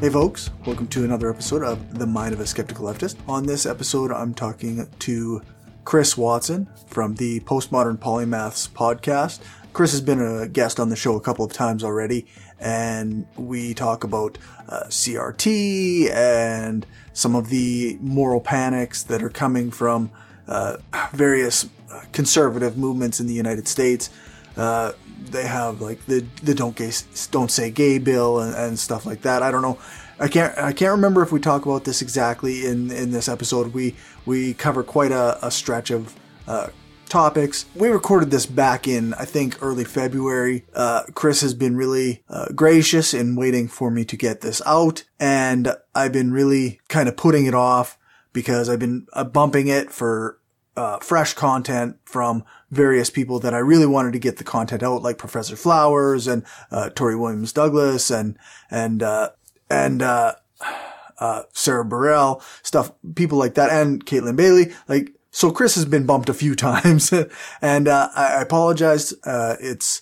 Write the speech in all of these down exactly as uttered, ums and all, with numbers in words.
Hey folks, welcome to another episode of The Mind of a Skeptical Leftist. On this episode, I'm talking to Chris Watson from the Postmodern Polymaths podcast. Chris has been a guest on the show a couple of times already, and we talk about uh, C R T and some of the moral panics that are coming from uh, various conservative movements in the United States. Uh, they have like the the don't gay don't say gay bill and, and stuff like that. I don't know. I can't I can't remember if we talk about this exactly in, in this episode. We we cover quite a, a stretch of uh, topics. We recorded this back in, I think, early February. Uh, Chris has been really uh, gracious in waiting for me to get this out, and I've been really kind of putting it off because I've been uh, bumping it for uh, fresh content from various people that I really wanted to get the content out, like Professor Flowers and uh, Tori Williams Douglas and and uh, and uh, uh, Sarah Burrell, stuff, people like that, and Caitlin Bailey. Like, so Chris has been bumped a few times, and uh, I apologize. Uh, it's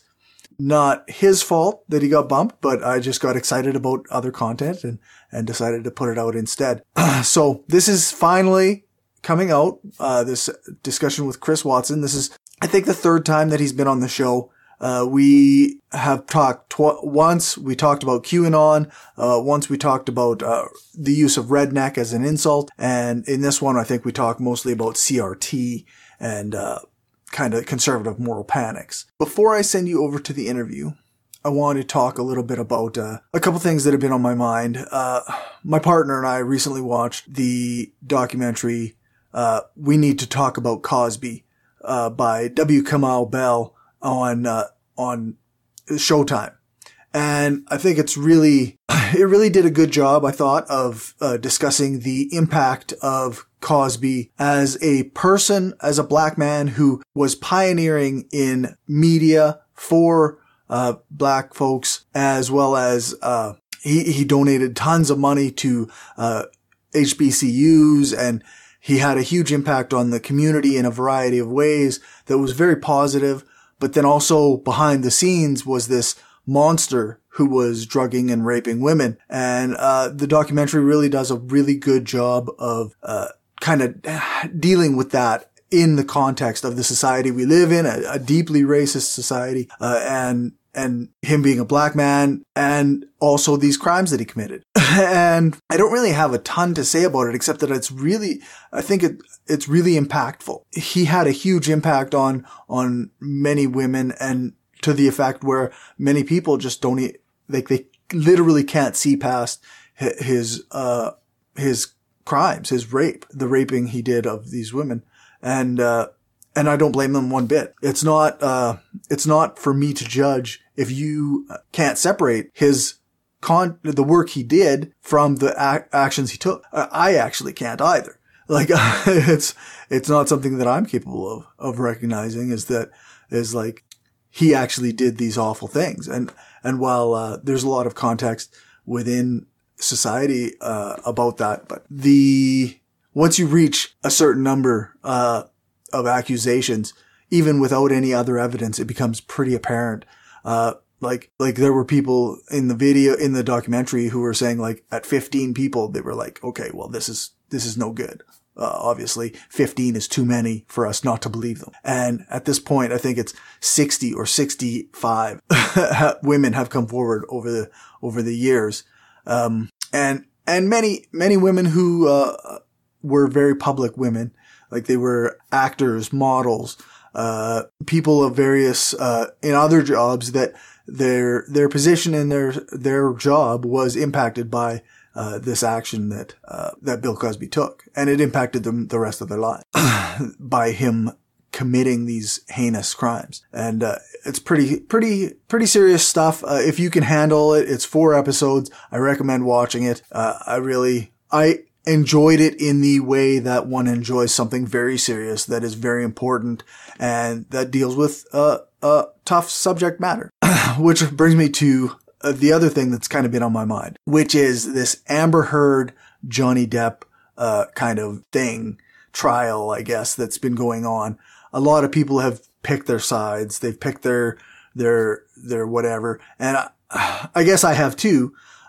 not his fault that he got bumped, but I just got excited about other content and and decided to put it out instead. So this is finally coming out. Uh, this discussion with Chris Watson. This is, I think, the third time that he's been on the show. Uh, we have talked tw- once, we talked about QAnon. Uh, once we talked about, uh, the use of redneck as an insult. And in this one, I think we talked mostly about C R T and, uh, kind of conservative moral panics. Before I send you over to the interview, I want to talk a little bit about, uh, a couple things that have been on my mind. Uh, my partner and I recently watched the documentary, uh, We Need to Talk About Cosby, uh, by W. Kamau Bell on, uh, on Showtime. And I think it's really, it really did a good job, I thought, of, uh, discussing the impact of Cosby as a person, as a black man who was pioneering in media for, uh, black folks, as well as, uh, he, he donated tons of money to, uh, H B C Us, and he had a huge impact on the community in a variety of ways that was very positive. But then also behind the scenes was this monster who was drugging and raping women. And uh the documentary really does a really good job of uh kind of dealing with that in the context of the society we live in, a, a deeply racist society, uh, and and him being a black man, and also these crimes that he committed. And I don't really have a ton to say about it, except that it's really, I think it, it's really impactful. He had a huge impact on, on many women, and to the effect where many people just don't, like, they literally can't see past his, uh, his crimes, his rape, the raping he did of these women. And, uh, and I don't blame them one bit. It's not, uh, it's not for me to judge if you can't separate his con, the work he did from the ac- actions he took. I actually can't either. Like, it's, it's not something that I'm capable of, of recognizing, is that, is like, he actually did these awful things. And, and while, uh, there's a lot of context within society, uh, about that, but the, once you reach a certain number, uh, of accusations, even without any other evidence, it becomes pretty apparent. Uh, like, like there were people in the video, in the documentary, who were saying, like, at fifteen people, they were like, okay, well, this is, this is no good. Uh, obviously fifteen is too many for us not to believe them. And at this point, I think it's sixty or sixty-five women have come forward over the, over the years. Um, and, and many, many women who, uh, were very public women. Like, they were actors, models, uh, people of various, uh, in other jobs that their, their position in their, their job was impacted by, uh, this action that, uh, that Bill Cosby took. And it impacted them the rest of their lives by him committing these heinous crimes. And, uh, it's pretty, pretty, pretty serious stuff. Uh, if you can handle it, it's four episodes. I recommend watching it. Uh, I really, I, enjoyed it in the way that one enjoys something very serious that is very important and that deals with uh, a tough subject matter. Which brings me to uh, the other thing that's kind of been on my mind, which is this Amber Heard, Johnny Depp uh, kind of thing, trial, I guess, that's been going on. A lot of people have picked their sides. They've picked their, their, their whatever. And I, I guess I have too.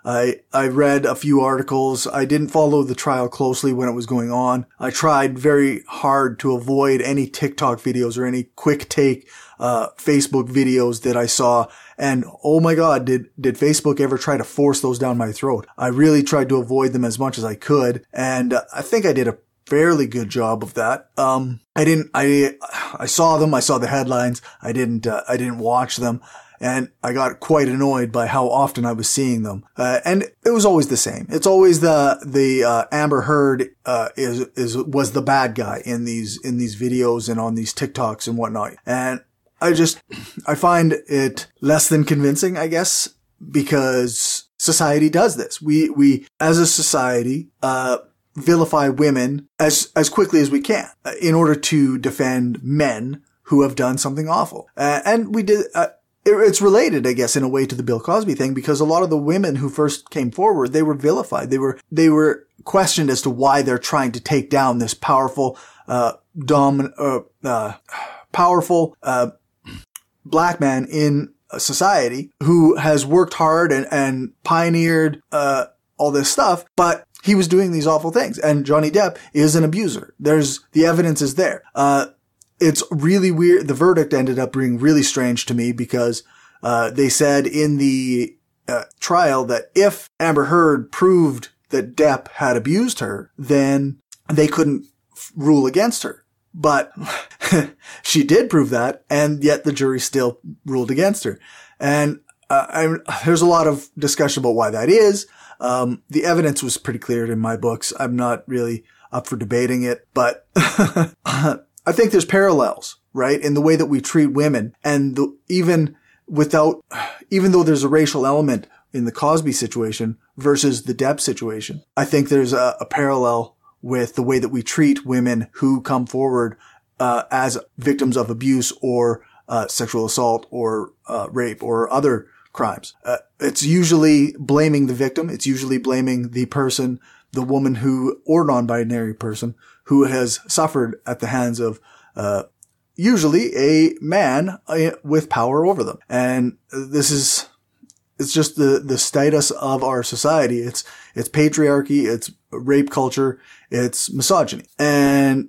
I, I read a few articles. I didn't follow the trial closely when it was going on. I tried very hard to avoid any TikTok videos or any quick take, uh, Facebook videos that I saw. And oh my God, did, did Facebook ever try to force those down my throat? I really tried to avoid them as much as I could. And uh, I think I did a fairly good job of that. Um, I didn't, I, I saw them. I saw the headlines. I didn't, uh, I didn't watch them. And I got quite annoyed by how often I was seeing them. Uh, and it was always the same. It's always the, the, uh, Amber Heard, uh, is, is, was the bad guy in these, in these videos and on these TikToks and whatnot. And I just, I find it less than convincing, I guess, because society does this. We, we, as a society, uh, vilify women as, as quickly as we can uh, in order to defend men who have done something awful. Uh, and we did, uh, It's related, I guess, in a way to the Bill Cosby thing, because a lot of the women who first came forward, they were vilified. They were, they were questioned as to why they're trying to take down this powerful, uh, dominant, uh, uh, powerful, uh, black man in a society who has worked hard and, and pioneered, uh, all this stuff, but he was doing these awful things. And Johnny Depp is an abuser. There's, the evidence is there. Uh, It's really weird. The verdict ended up being really strange to me because uh they said in the uh, trial that if Amber Heard proved that Depp had abused her, then they couldn't f- rule against her. But she did prove that, and yet the jury still ruled against her. And uh, I'm, there's a lot of discussion about why that is. Um, the evidence was pretty clear in my books. I'm not really up for debating it, but I think there's parallels, right, in the way that we treat women, and the, even without, even though there's a racial element in the Cosby situation versus the Depp situation, I think there's a, a parallel with the way that we treat women who come forward uh, as victims of abuse or uh, sexual assault or uh, rape or other crimes. Uh, it's usually blaming the victim. It's usually blaming the person, the woman who, or non-binary person, who has suffered at the hands of, uh, usually a man with power over them. And this is, it's just the, the status of our society. It's, it's patriarchy, it's rape culture, it's misogyny. And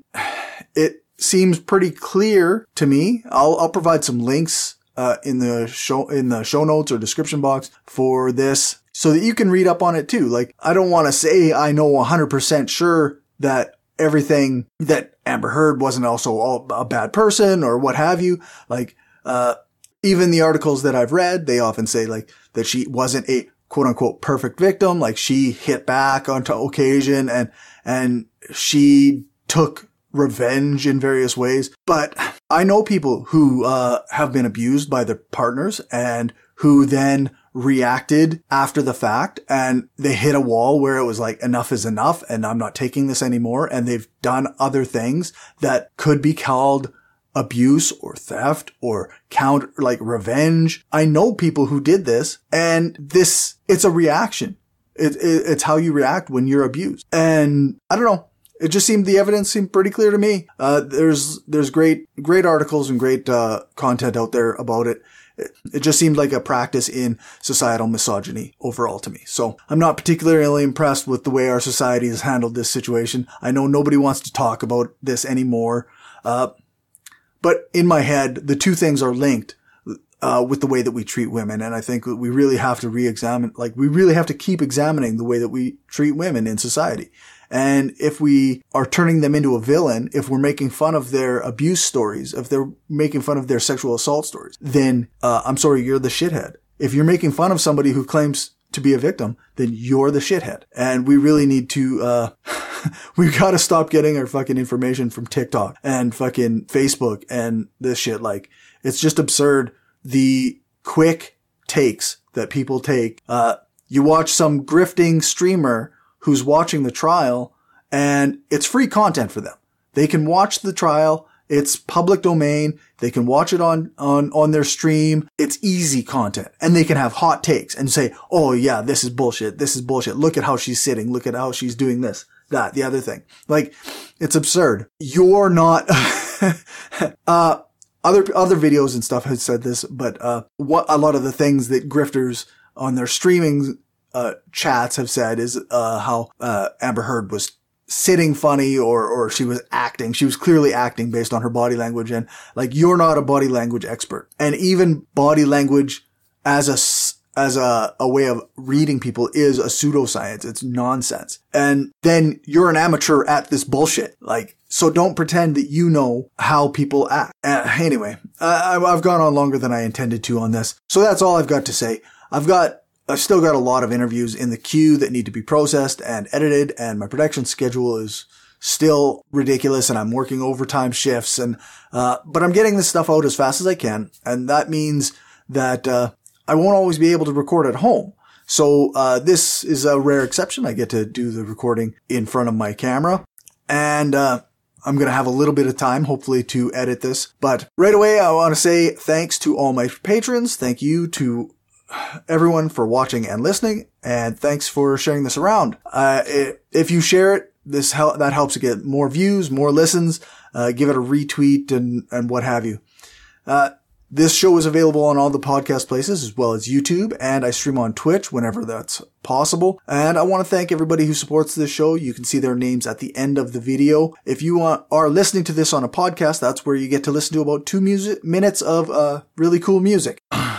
it seems pretty clear to me. I'll, I'll provide some links, uh, in the show, in the show notes or description box for this so that you can read up on it too. Like, I don't want to say I know one hundred percent sure that everything that Amber Heard wasn't also all a bad person or what have you. Like, uh, even the articles that I've read, they often say like that she wasn't a quote unquote perfect victim. Like, she hit back on occasion and, and she took revenge in various ways. But I know people who, uh, have been abused by their partners and who then reacted after the fact, and they hit a wall where it was like, enough is enough and I'm not taking this anymore. And they've done other things that could be called abuse or theft or counter, like revenge. I know people who did this, and this, it's a reaction. It, it, it's how you react when you're abused. And I don't know. It just seemed, the evidence seemed pretty clear to me. Uh, there's, there's great, great articles and great, uh, content out there about it. It just seemed like a practice in societal misogyny overall to me. So I'm not particularly impressed with the way our society has handled this situation. I know nobody wants to talk about this anymore. Uh, but in my head, the two things are linked, uh, with the way that we treat women. And I think that we really have to re-examine, like we really have to keep examining the way that we treat women in society. And if we are turning them into a villain, if we're making fun of their abuse stories, if they're making fun of their sexual assault stories, then, uh, I'm sorry, you're the shithead. If you're making fun of somebody who claims to be a victim, then you're the shithead. And we really need to, uh, we've got to stop getting our fucking information from TikTok and fucking Facebook and this shit. Like, it's just absurd. The quick takes that people take, uh, you watch some grifting streamer who's watching the trial, and it's free content for them. They can watch the trial. It's public domain. They can watch it on, on, on their stream. It's easy content, and they can have hot takes and say, oh yeah, this is bullshit. This is bullshit. Look at how she's sitting. Look at how she's doing this, that, the other thing. Like, it's absurd. You're not, uh, other, other videos and stuff have said this, but, uh, what a lot of the things that grifters on their streaming uh, chats have said is uh, how uh, Amber Heard was sitting funny or or she was acting. She was clearly acting based on her body language. And like, you're not a body language expert. And even body language as a as a, a way of reading people is a pseudoscience. It's nonsense. And then you're an amateur at this bullshit. Like, so don't pretend that you know how people act. Uh, anyway, uh, I've gone on longer than I intended to on this. So that's all I've got to say. I've got, I've still got a lot of interviews in the queue that need to be processed and edited, and my production schedule is still ridiculous, and I'm working overtime shifts, and, uh, but I'm getting this stuff out as fast as I can. And that means that, uh, I won't always be able to record at home. So, uh, this is a rare exception. I get to do the recording in front of my camera, and, uh, I'm going to have a little bit of time, hopefully, to edit this. But right away, I want to say thanks to all my patrons. Thank you to everyone for watching and listening, and thanks for sharing this around. Uh, it, if you share it, this hel- that helps to get more views, more listens. Uh, give it a retweet and, and what have you. Uh, This show is available on all the podcast places as well as YouTube, and I stream on Twitch whenever that's possible. And I want to thank everybody who supports this show. You can see their names at the end of the video. If you want, are listening to this on a podcast, that's where you get to listen to about two music, minutes of uh, really cool music.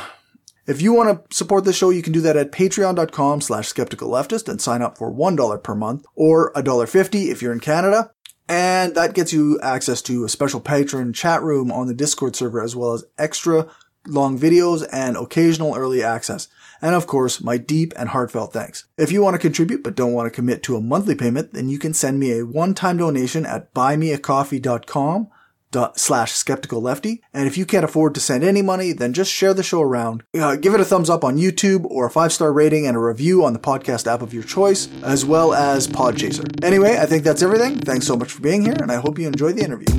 If you want to support the show, you can do that at patreon.com slash skeptical leftist and sign up for one dollar per month, or one dollar fifty if you're in Canada. And that gets you access to a special patron chat room on the Discord server, as well as extra long videos and occasional early access. And of course, my deep and heartfelt thanks. If you want to contribute but don't want to commit to a monthly payment, then you can send me a one-time donation at buymeacoffee.com slash skeptical lefty. And if you can't afford to send any money, then just share the show around. Uh, give it a thumbs up on YouTube, or a five-star rating and a review on the podcast app of your choice, as well as Podchaser. Anyway, I think that's everything. Thanks so much for being here, and I hope you enjoyed the interview.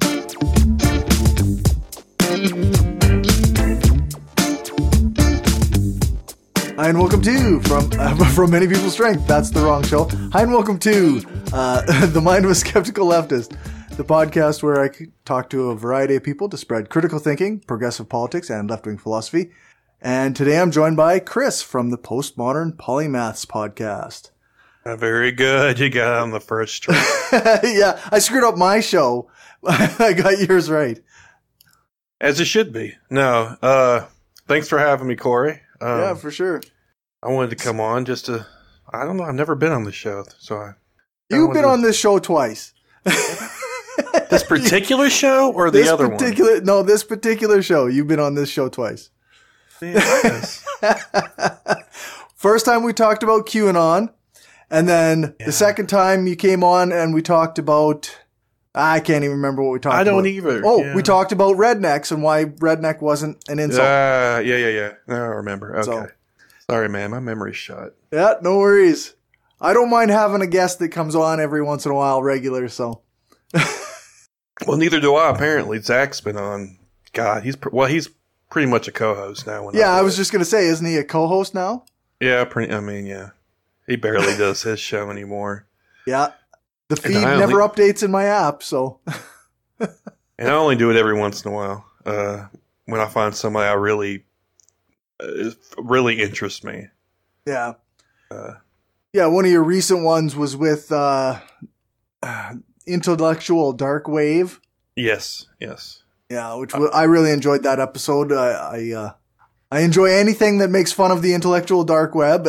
Hi and welcome to From uh, From Many People's Strength. That's the wrong show. Hi and welcome to uh, The Mind of a Skeptical Leftist, the podcast where I talk to a variety of people to spread critical thinking, progressive politics, and left-wing philosophy. And today I'm joined by Chris from the Postmodern Polymaths podcast. Uh, very good. You got on the first try. Yeah, I screwed up my show. I got yours right. As it should be. No, uh, thanks for having me, Corey. Um, yeah, for sure. I wanted to come on just to, I don't know, I've never been on the show, so I... You've been to, on this show twice. This particular show or the this other particular, one? No, this particular show. You've been on this show twice. Yes. First time we talked about QAnon, and then yeah. the second time you came on and we talked about... I can't even remember what we talked about. I don't about. either. Oh, yeah. we talked about rednecks and why redneck wasn't an insult. Uh, yeah, yeah, yeah. No, I remember. Okay. So, sorry, man. My memory's shot. Yeah, no worries. I don't mind having a guest that comes on every once in a while regular, so... Well, neither do I, apparently. Zach's been on. God, he's well, he's pretty much a co-host now. When yeah, I, I was just going to say, isn't he a co-host now? Yeah, pretty, I mean, yeah. He barely does his show anymore. Yeah. The feed never only, updates in my app, so. And I only do it every once in a while. Uh, when I find somebody I really, uh, really interests me. Yeah. Uh, yeah, one of your recent ones was with uh, uh, Intellectual Dark Wave. Yes, yes. Yeah, which uh, I really enjoyed that episode. I I, uh, I enjoy anything that makes fun of the intellectual dark web.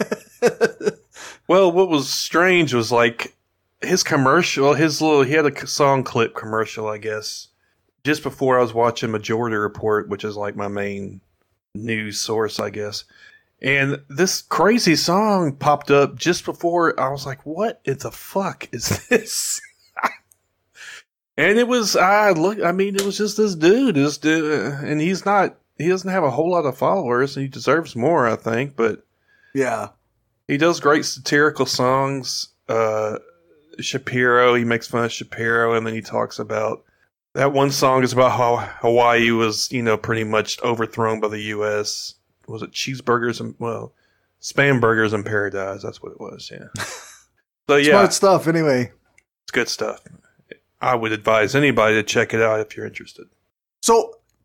Well, what was strange was like his commercial, his little, he had a song clip commercial, I guess, just before I was watching Majority Report, which is like my main news source, I guess. And this crazy song popped up just before. I was like, what in the fuck is this? And it was, I look, I mean, it was just this dude, this dude, and he's not, he doesn't have a whole lot of followers, and he deserves more, I think, but yeah, he does great satirical songs. Uh, Shapiro, he makes fun of Shapiro, and then he talks about, that one song is about how Hawaii was, you know, pretty much overthrown by the U S Was it cheeseburgers and, well, spam burgers in paradise? That's what it was, yeah. So, yeah. Smart stuff, anyway. It's good stuff. I would advise anybody to check it out if you're interested. So,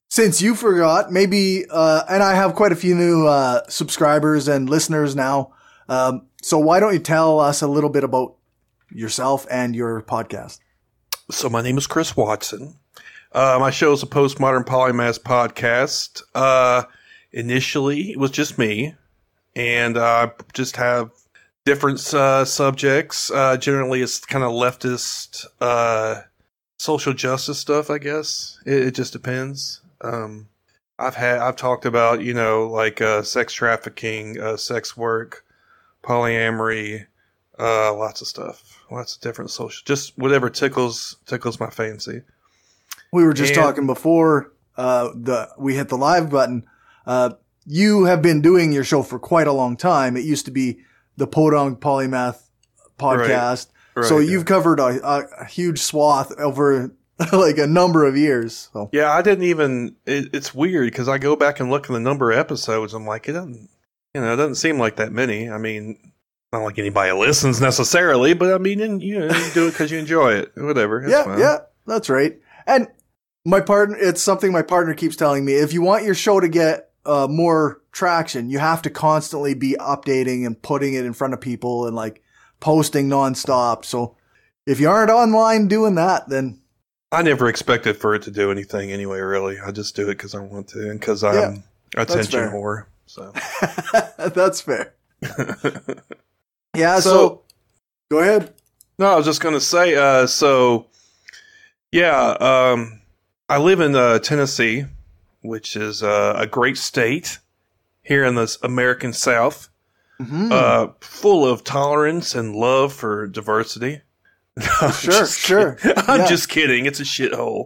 since you forgot, maybe, uh, and I have quite a few new uh, subscribers and listeners now. Um, so why don't you tell us a little bit about yourself and your podcast? So my name is Chris Watson. Uh, my show is a Postmodern Polymath podcast. Uh, initially, it was just me, and I uh, just have different uh, subjects. Uh, generally, it's kind of leftist, uh, social justice stuff, I guess. It, it just depends. Um, I've had, I've talked about, you know, like, uh, sex trafficking, uh, sex work, polyamory, uh, lots of stuff, lots of different social, just whatever tickles, tickles my fancy. We were just and, talking before, uh, the, we hit the live button. Uh, you have been doing your show for quite a long time. It used to be the Podunk Polymath podcast. Right, right, so you've yeah. covered a, a, a huge swath over like a number of years. So. Yeah, I didn't even, it, it's weird because I go back and look at the number of episodes. I'm like, it doesn't, you know, it doesn't seem like that many. I mean, not like anybody listens necessarily, but I mean, and, you know, you do it because you enjoy it. Whatever. Yeah, fine. yeah, that's right. And my partner, it's something my partner keeps telling me. If you want your show to get uh, more traction, you have to constantly be updating and putting it in front of people and like posting nonstop. So if you aren't online doing that, then I never expected for it to do anything anyway, really. I just do it because I want to and because I'm yeah, attention whore. So that's fair. yeah, so, so go ahead. No, I was just going to say, uh, so yeah, um, I live in uh, Tennessee, which is uh, a great state here in the American South, mm-hmm. uh, full of tolerance and love for diversity. No, sure, sure. I'm yeah. just kidding. It's a shithole.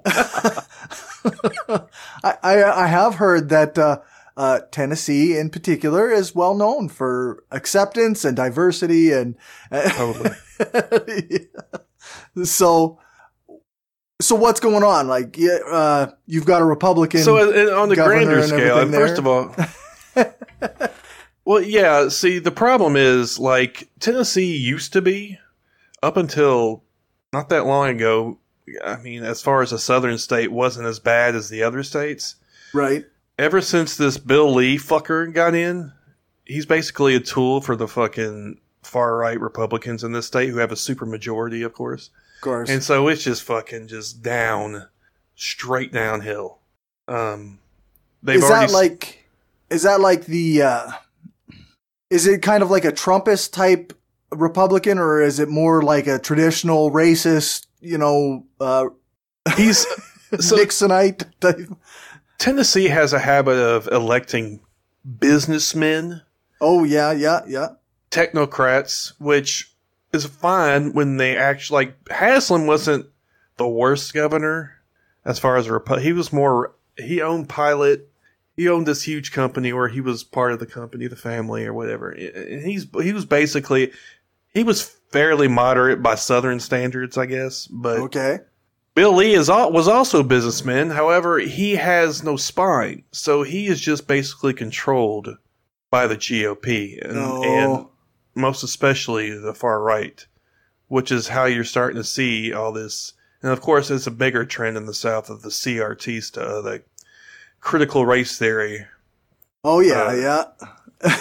I, I I have heard that uh, uh, Tennessee, in particular, is well known for acceptance and diversity, and uh, totally. yeah. So, so what's going on? Like, uh, you've got a Republican. So, uh, on the grander scale, and first of all. Well, yeah. See, the problem is, like, Tennessee used to be. Up until not that long ago, I mean, as far as a southern state, wasn't as bad as the other states. Right. Ever since this Bill Lee fucker got in, he's basically a tool for the fucking far-right Republicans in this state who have a super majority, of course. Of course. And so it's just fucking just down, straight downhill. Um, they've is already that like, is that like the, uh, is it kind of like a Trumpist type Republican, or is it more like a traditional racist, you know, uh, he's so, Nixonite type? Tennessee has a habit of electing businessmen. Oh, yeah, yeah, yeah. Technocrats, which is fine when they actually, like, Haslam wasn't the worst governor as far as a Repu- he was more, he owned Pilot. He owned this huge company, or he was part of the company, the family, or whatever. And he's he was basically, he was fairly moderate by Southern standards, I guess. But okay. Bill Lee is was also a businessman. However, he has no spine, so he is just basically controlled by the G O P, and, no. and most especially the far right, which is how you're starting to see all this. And of course, it's a bigger trend in the South of the C R T stuff, the critical race theory. Oh yeah, uh, yeah.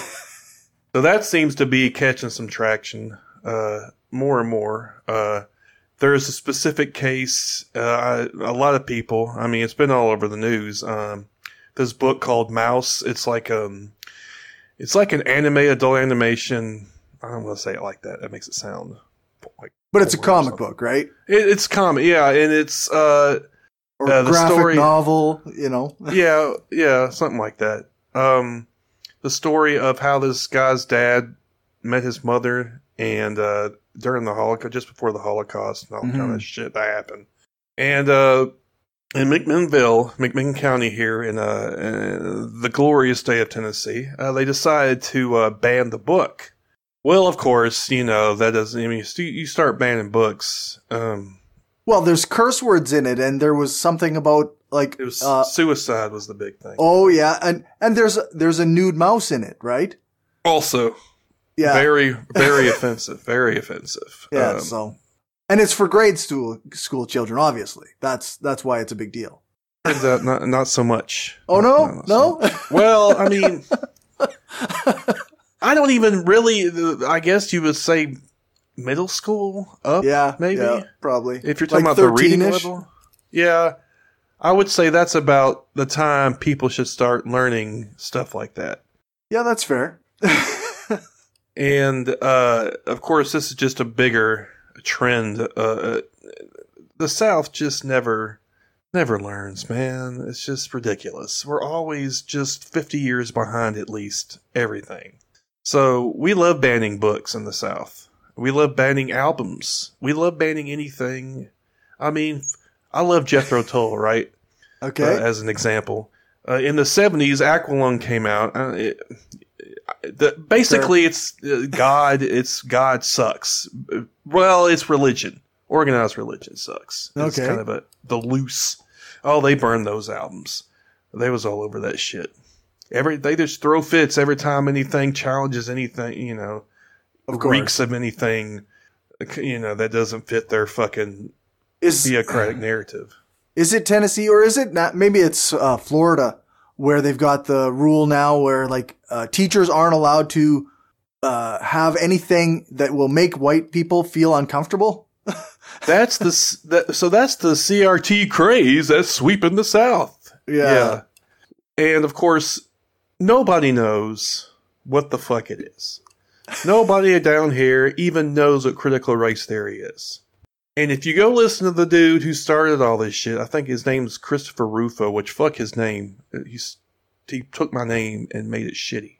So that seems to be catching some traction, uh, more and more. Uh, there's a specific case, uh, I, a lot of people, I mean, it's been all over the news. Um, this book called Mouse, it's like, um, it's like an anime, adult animation. I don't want to say it like that. That makes it sound like, but it's a comic book, right? It, it's comic. Yeah. And it's, uh, or uh, a the graphic story, novel, you know? yeah. Yeah. Something like that. Um, the story of how this guy's dad met his mother and, uh, during the Holocaust, just before the Holocaust and all mm-hmm. kind of shit that happened. And, uh, in McMinnville, McMinn County here in, uh, in the glorious state of Tennessee, uh, they decided to, uh, ban the book. Well, of course, you know, that doesn't, I mean, you start banning books, um, well, there's curse words in it, and there was something about, like... It was, uh, suicide was the big thing. Oh, yeah, and and there's there's a nude mouse in it, right? Also, yeah. very, very offensive, very offensive. Yeah, um, so... And it's for grade school, school children, obviously. That's that's why it's a big deal. Turns out not not so much. Oh no, not, not no. so well, I mean, I don't even really. I guess you would say middle school up. Yeah, maybe yeah, probably. If you're talking Like about the reading thirteen-ish? level, yeah, I would say that's about the time people should start learning stuff like that. Yeah, that's fair. And uh, of course, this is just a bigger trend. Uh, the South just never. Never learns, man. It's just ridiculous. We're always just fifty years behind at least everything. So we love banning books in the South. We love banning albums. We love banning anything. I mean, I love Jethro Tull, right? Okay. Uh, as an example. Uh, in the seventies, Aqualung came out. Uh, it, the, basically, sure. it's uh, God. It's God sucks. Well, it's religion. Organized religion sucks. It's okay. kind of a the loose. Oh, they burned those albums. They was all over that shit. Every they just throw fits every time anything challenges anything, you know, of course. reeks of anything, you know, that doesn't fit their fucking is, theocratic narrative. Is it Tennessee or is it not? Maybe it's uh, Florida where they've got the rule now where like uh, teachers aren't allowed to uh, have anything that will make white people feel uncomfortable. That's the that, so that's the C R T craze that's sweeping the South. Yeah. yeah. And of course, nobody knows what the fuck it is. Nobody down here even knows what critical race theory is. And if you go listen to the dude who started all this shit, I think his name's Christopher Rufo, which fuck his name. He's, he took my name and made it shitty.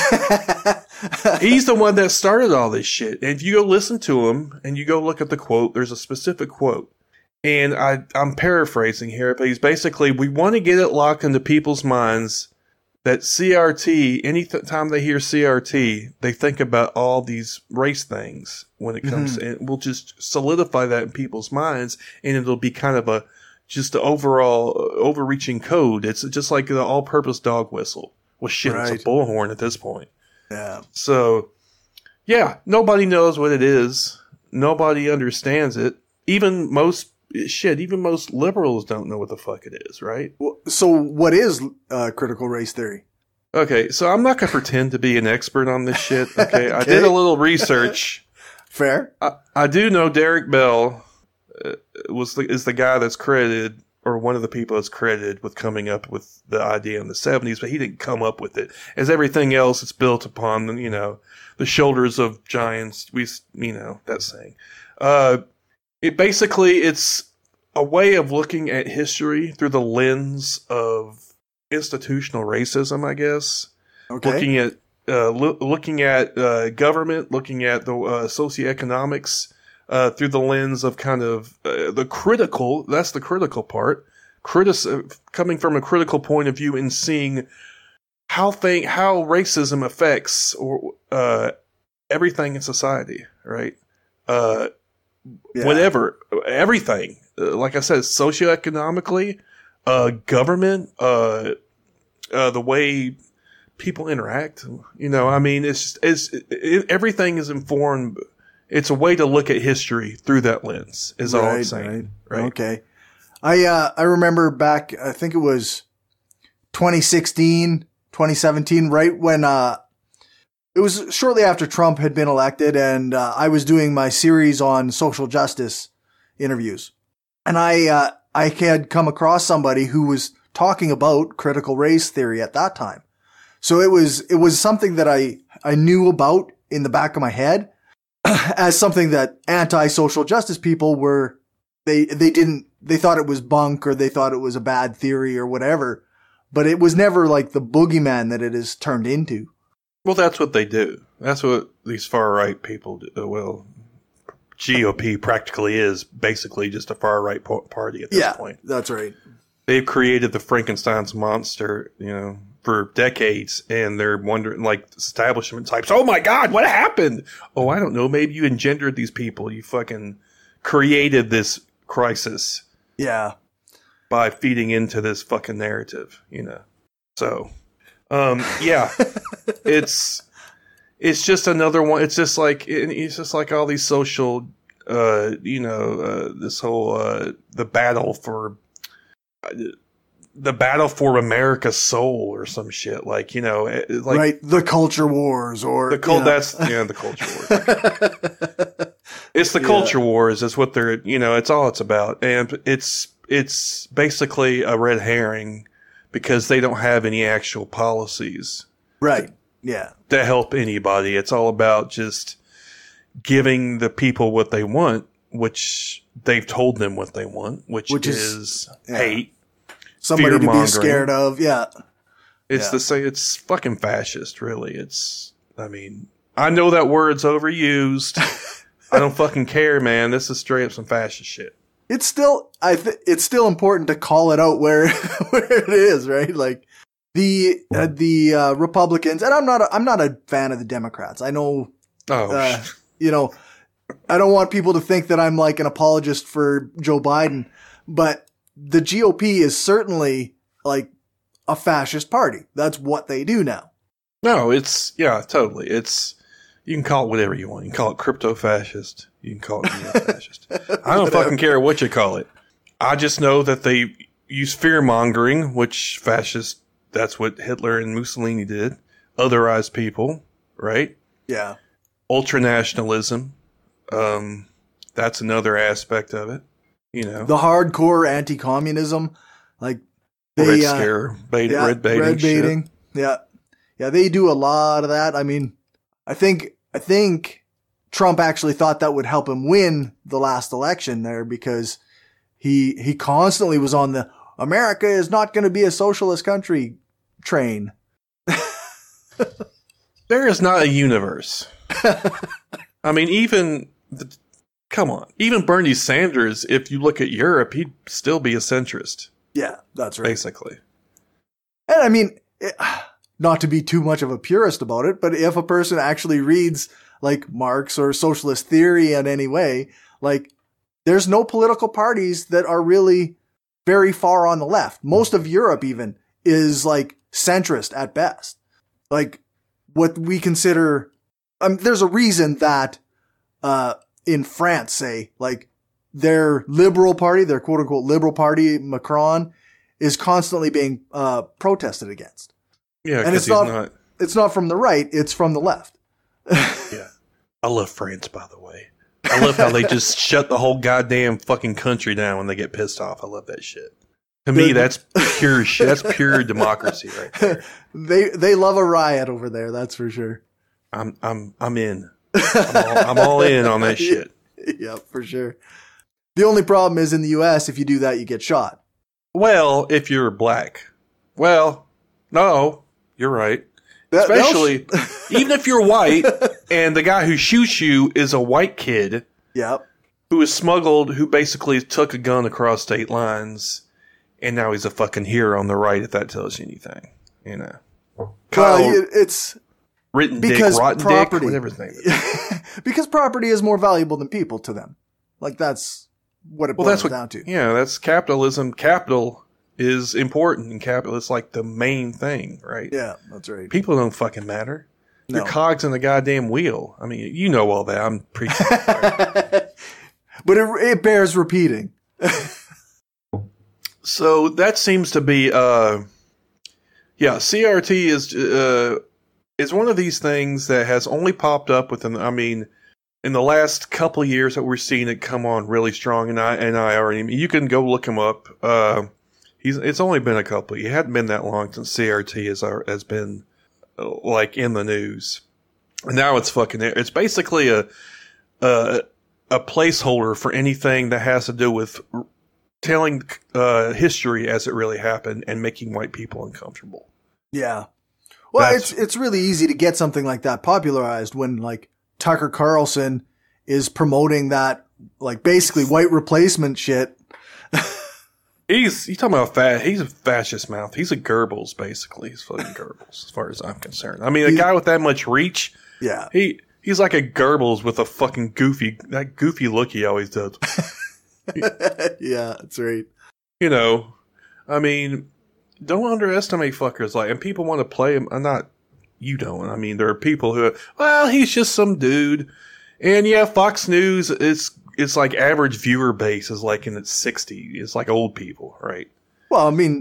He's the one that started all this shit. And if you go listen to him and you go look at the quote, there's a specific quote. And I, I'm paraphrasing here, but he's basically, we want to get it locked into people's minds that C R T, any th- time they hear C R T, they think about all these race things when it comes, mm-hmm. and we'll just solidify that in people's minds, and it'll be kind of a, just the overall uh, overreaching code. It's just like the all-purpose dog whistle. Well, shit, right. It's a bullhorn at this point. Yeah. So, yeah, nobody knows what it is. Nobody understands it. Even most, shit, even most liberals don't know what the fuck it is, right? So what is uh, critical race theory? Okay, so I'm not going to pretend to be an expert on this shit, okay? okay. I did a little research. Fair. I, I do know Derek Bell uh, was the, is the guy that's credited, or one of the people that's credited with coming up with the idea in the seventies, but he didn't come up with it. As everything else, it's built upon, you know, the shoulders of giants. We, you know, that saying. Uh, it basically, it's a way of looking at history through the lens of institutional racism, I guess. Okay. Looking at, uh, lo- looking at, uh, government, looking at the, uh, socioeconomics, Uh, through the lens of kind of uh, the critical, that's the critical part, Critic- coming from a critical point of view and seeing how thing, how racism affects or uh, everything in society, right? Uh, yeah. Whatever, everything. Uh, like I said, socioeconomically, uh, government, uh, uh, the way people interact. You know, I mean, it's just, it's it, everything is informed. It's a way to look at history through that lens, is right, all I'm saying. Right. Right. Okay. I, uh, I remember back, I think it was twenty sixteen, twenty seventeen, right when, uh, it was shortly after Trump had been elected, and, uh, I was doing my series on social justice interviews. And I, uh, I had come across somebody who was talking about critical race theory at that time. So it was, it was something that I, I knew about in the back of my head. As something that anti-social justice people were, they, they didn't, they thought it was bunk or they thought it was a bad theory or whatever, but it was never like the boogeyman that it has turned into. Well, that's what they do. That's what these far-right people do. Well, G O P practically is basically just a far-right po- party at this yeah, point. That's right. They've created the Frankenstein's monster, you know, for decades, and they're wondering, like, establishment types, oh my God, what happened? Oh, I don't know, maybe you engendered these people. You fucking created this crisis. Yeah. By feeding into this fucking narrative, you know. So, um, yeah, it's, it's just another one. It's just like, it's just like all these social, uh, you know, uh, this whole, uh, the battle for, uh, the battle for America's soul or some shit. Like, you know, like right. The culture wars or the cult. You know. That's yeah, the culture wars. It's the culture yeah. wars. That's what they're, you know, it's all it's about. And it's, it's basically a red herring because they don't have any actual policies. Right. Yeah. To help anybody. It's all about just giving the people what they want, which they've told them what they want, which, which is, is yeah. hate. Somebody to be scared of. Yeah. It's yeah. the say it's fucking fascist, really. It's, I mean, I know that word's overused. I don't fucking care, man. This is straight up some fascist shit. It's still, I th- it's still important to call it out where, where it is, right? Like the, uh, the, uh, Republicans, and I'm not, a, I'm not a fan of the Democrats. I know, oh, uh, you know, I don't want people to think that I'm like an apologist for Joe Biden, but the G O P is certainly like a fascist party. That's what they do now. No, it's, yeah, totally. It's, you can call it whatever you want. You can call it crypto-fascist. You can call it neo-fascist. I don't fucking care what you call it. I just know that they use fear-mongering, which fascist, that's what Hitler and Mussolini did. Otherize people, right? Yeah. Ultranationalism. Um, that's another aspect of it. You know. The hardcore anti-communism. Like, they, Red uh, scare, bait, yeah, red baiting. Red baiting. Shit. Yeah. Yeah, they do a lot of that. I mean, I think, I think Trump actually thought that would help him win the last election there because he, he constantly was on the America is not going to be a socialist country train. There is not a universe. I mean, even, the, come on, even Bernie Sanders, if you look at Europe, he'd still be a centrist. Yeah, that's right. Basically. And I mean, it, not to be too much of a purist about it, but if a person actually reads like Marx or socialist theory in any way, like there's no political parties that are really very far on the left. Most of Europe even is like centrist at best. Like what we consider, um, there's a reason that, uh, in France, say, like their liberal party, their quote unquote liberal party, Macron, is constantly being, uh, protested against. Yeah, and it's not, not, it's not from the right, it's from the left. Yeah. I love France, by the way. I love how they just shut the whole goddamn fucking country down when they get pissed off. I love that shit. To me, that's pure shit. That's pure democracy right there. They they love a riot over there, that's for sure. I'm I'm I'm in. I'm all, I'm all in on that shit. Yeah, for sure. The only problem is in the U S, if you do that, you get shot. Well, if you're black. Well, no. You're right. That, Especially, even if you're white and the guy who shoots you is a white kid. Yep. Who was smuggled, who basically took a gun across state lines, and now he's a fucking hero on the right, if that tells you anything. You know. Kyle, well, it's written because dick, rotten property, dick, whatever his name is. Because property is more valuable than people to them. Like, that's what it well, boils that's what, down to. Yeah, that's capitalism. Capital is important in capital. It's like the main thing, right? Yeah, that's right. People don't fucking matter. No. You're cogs in the goddamn wheel. I mean, you know all that. I'm preaching. But it, it bears repeating. So that seems to be, uh, yeah, C R T is, uh, is one of these things that has only popped up within, I mean, in the last couple of years that we're seeing it come on really strong, and I, and I already, you can go look him up. Uh, He's, it's only been a couple. It hadn't been that long since C R T has has been uh, like in the news, and now it's fucking. It's basically a a, a placeholder for anything that has to do with telling uh, history as it really happened and making white people uncomfortable. Yeah, well, That's, it's it's really easy to get something like that popularized when like Tucker Carlson is promoting that like basically white replacement shit. He's you talking about fat? He's a fascist mouth. He's a Goebbels, basically. He's fucking Goebbels, as far as I'm concerned. I mean, a guy with that much reach, yeah, he he's like a Goebbels with a fucking goofy that goofy look he always does. Yeah, that's right. You know, I mean, don't underestimate fuckers like, and people want to play him. I'm not. You don't. I mean, there are people who, are, well, he's just some dude, and yeah, Fox News is. It's like average viewer base is like in its sixty. It's like old people, right? Well, I mean,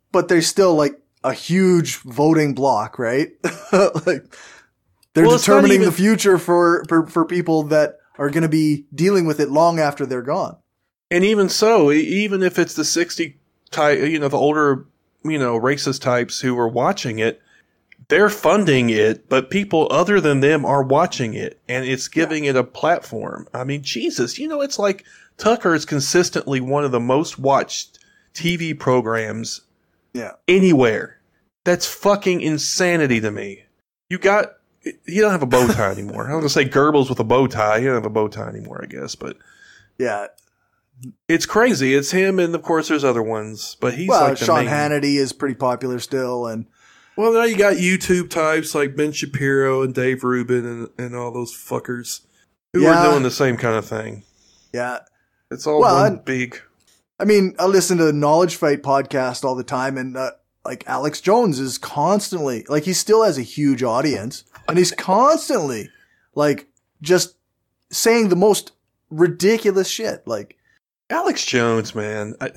but there's still like a huge voting block, right? Like they're Well, it's not determining even- the future for, for, for people that are going to be dealing with it long after they're gone. And even so, e- even if it's the sixty type, you know, the older, you know, racist types who are watching it, they're funding it, but people other than them are watching it, and it's giving it a platform. I mean, Jesus, you know, it's like Tucker is consistently one of the most watched T V programs Yeah. anywhere. That's fucking insanity to me. You got, he don't have a bow tie anymore. I was going to say Goebbels with a bow tie. He don't have a bow tie anymore, I guess, but Yeah. it's crazy. It's him, and of course there's other ones, but he's Well, like the Sean main. Hannity is pretty popular still. And Well, now you got YouTube types like Ben Shapiro and Dave Rubin and, and all those fuckers who Yeah. are doing the same kind of thing. yeah, It's all Well, one and- big. I mean, I listen to the Knowledge Fight podcast all the time, and uh, like Alex Jones is constantly like he still has a huge audience, and he's constantly like just saying the most ridiculous shit. Like, Alex Jones, man. I,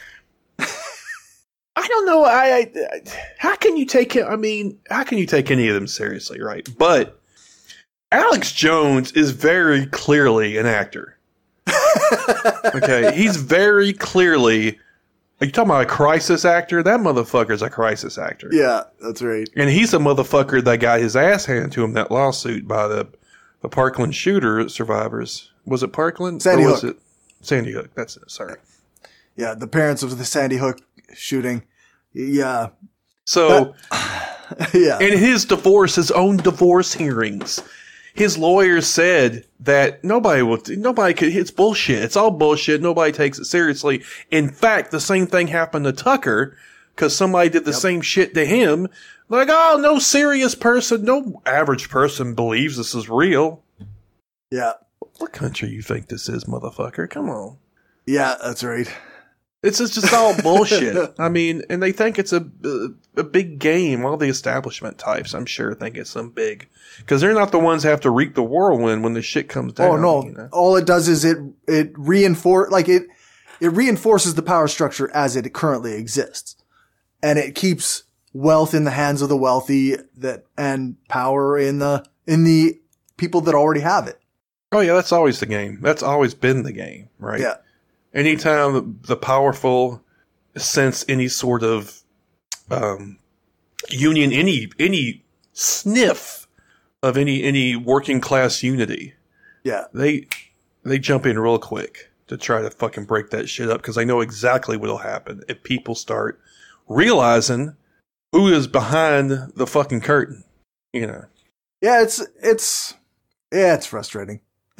I don't know. I, I how can you take it? I mean, how can you take any of them seriously, right? But Alex Jones is very clearly an actor. Okay, he's very clearly. Are you talking about a crisis actor? That motherfucker's a crisis actor. yeah, that's right. And he's a motherfucker that got his ass handed to him that lawsuit by the the Parkland shooter survivors. Was it Parkland? Sandy or was Hook. it Sandy Hook? That's it. Sorry. Yeah, the parents of the Sandy Hook shooting. Yeah, So, yeah, in his divorce, his own divorce hearings, his lawyer said that nobody will, nobody could, it's bullshit. It's all bullshit. Nobody takes it seriously. In fact, the same thing happened to Tucker because somebody did the Yep. same shit to him. Like, oh, no serious person, no average person believes this is real. yeah, What country you think this is, motherfucker? Come on. yeah, that's right. It's just, just all bullshit. I mean, and they think it's a, a, a big game. All the establishment types, I'm sure, think it's some big. Because they're not the ones that have to reap the whirlwind when the shit comes down. Oh no! You know? All it does is it it reinforce like it it reinforces the power structure as it currently exists, and it keeps wealth in the hands of the wealthy that and power in the in the people that already have it. Oh, yeah, that's always the game. That's always been the game, right? Yeah, Anytime the, the powerful sense any sort of um, union, any any sniff of any any working class unity, yeah, they they jump in real quick to try to fucking break that shit up because they know exactly what'll happen if people start realizing who is behind the fucking curtain. You know. yeah. It's it's yeah, it's frustrating.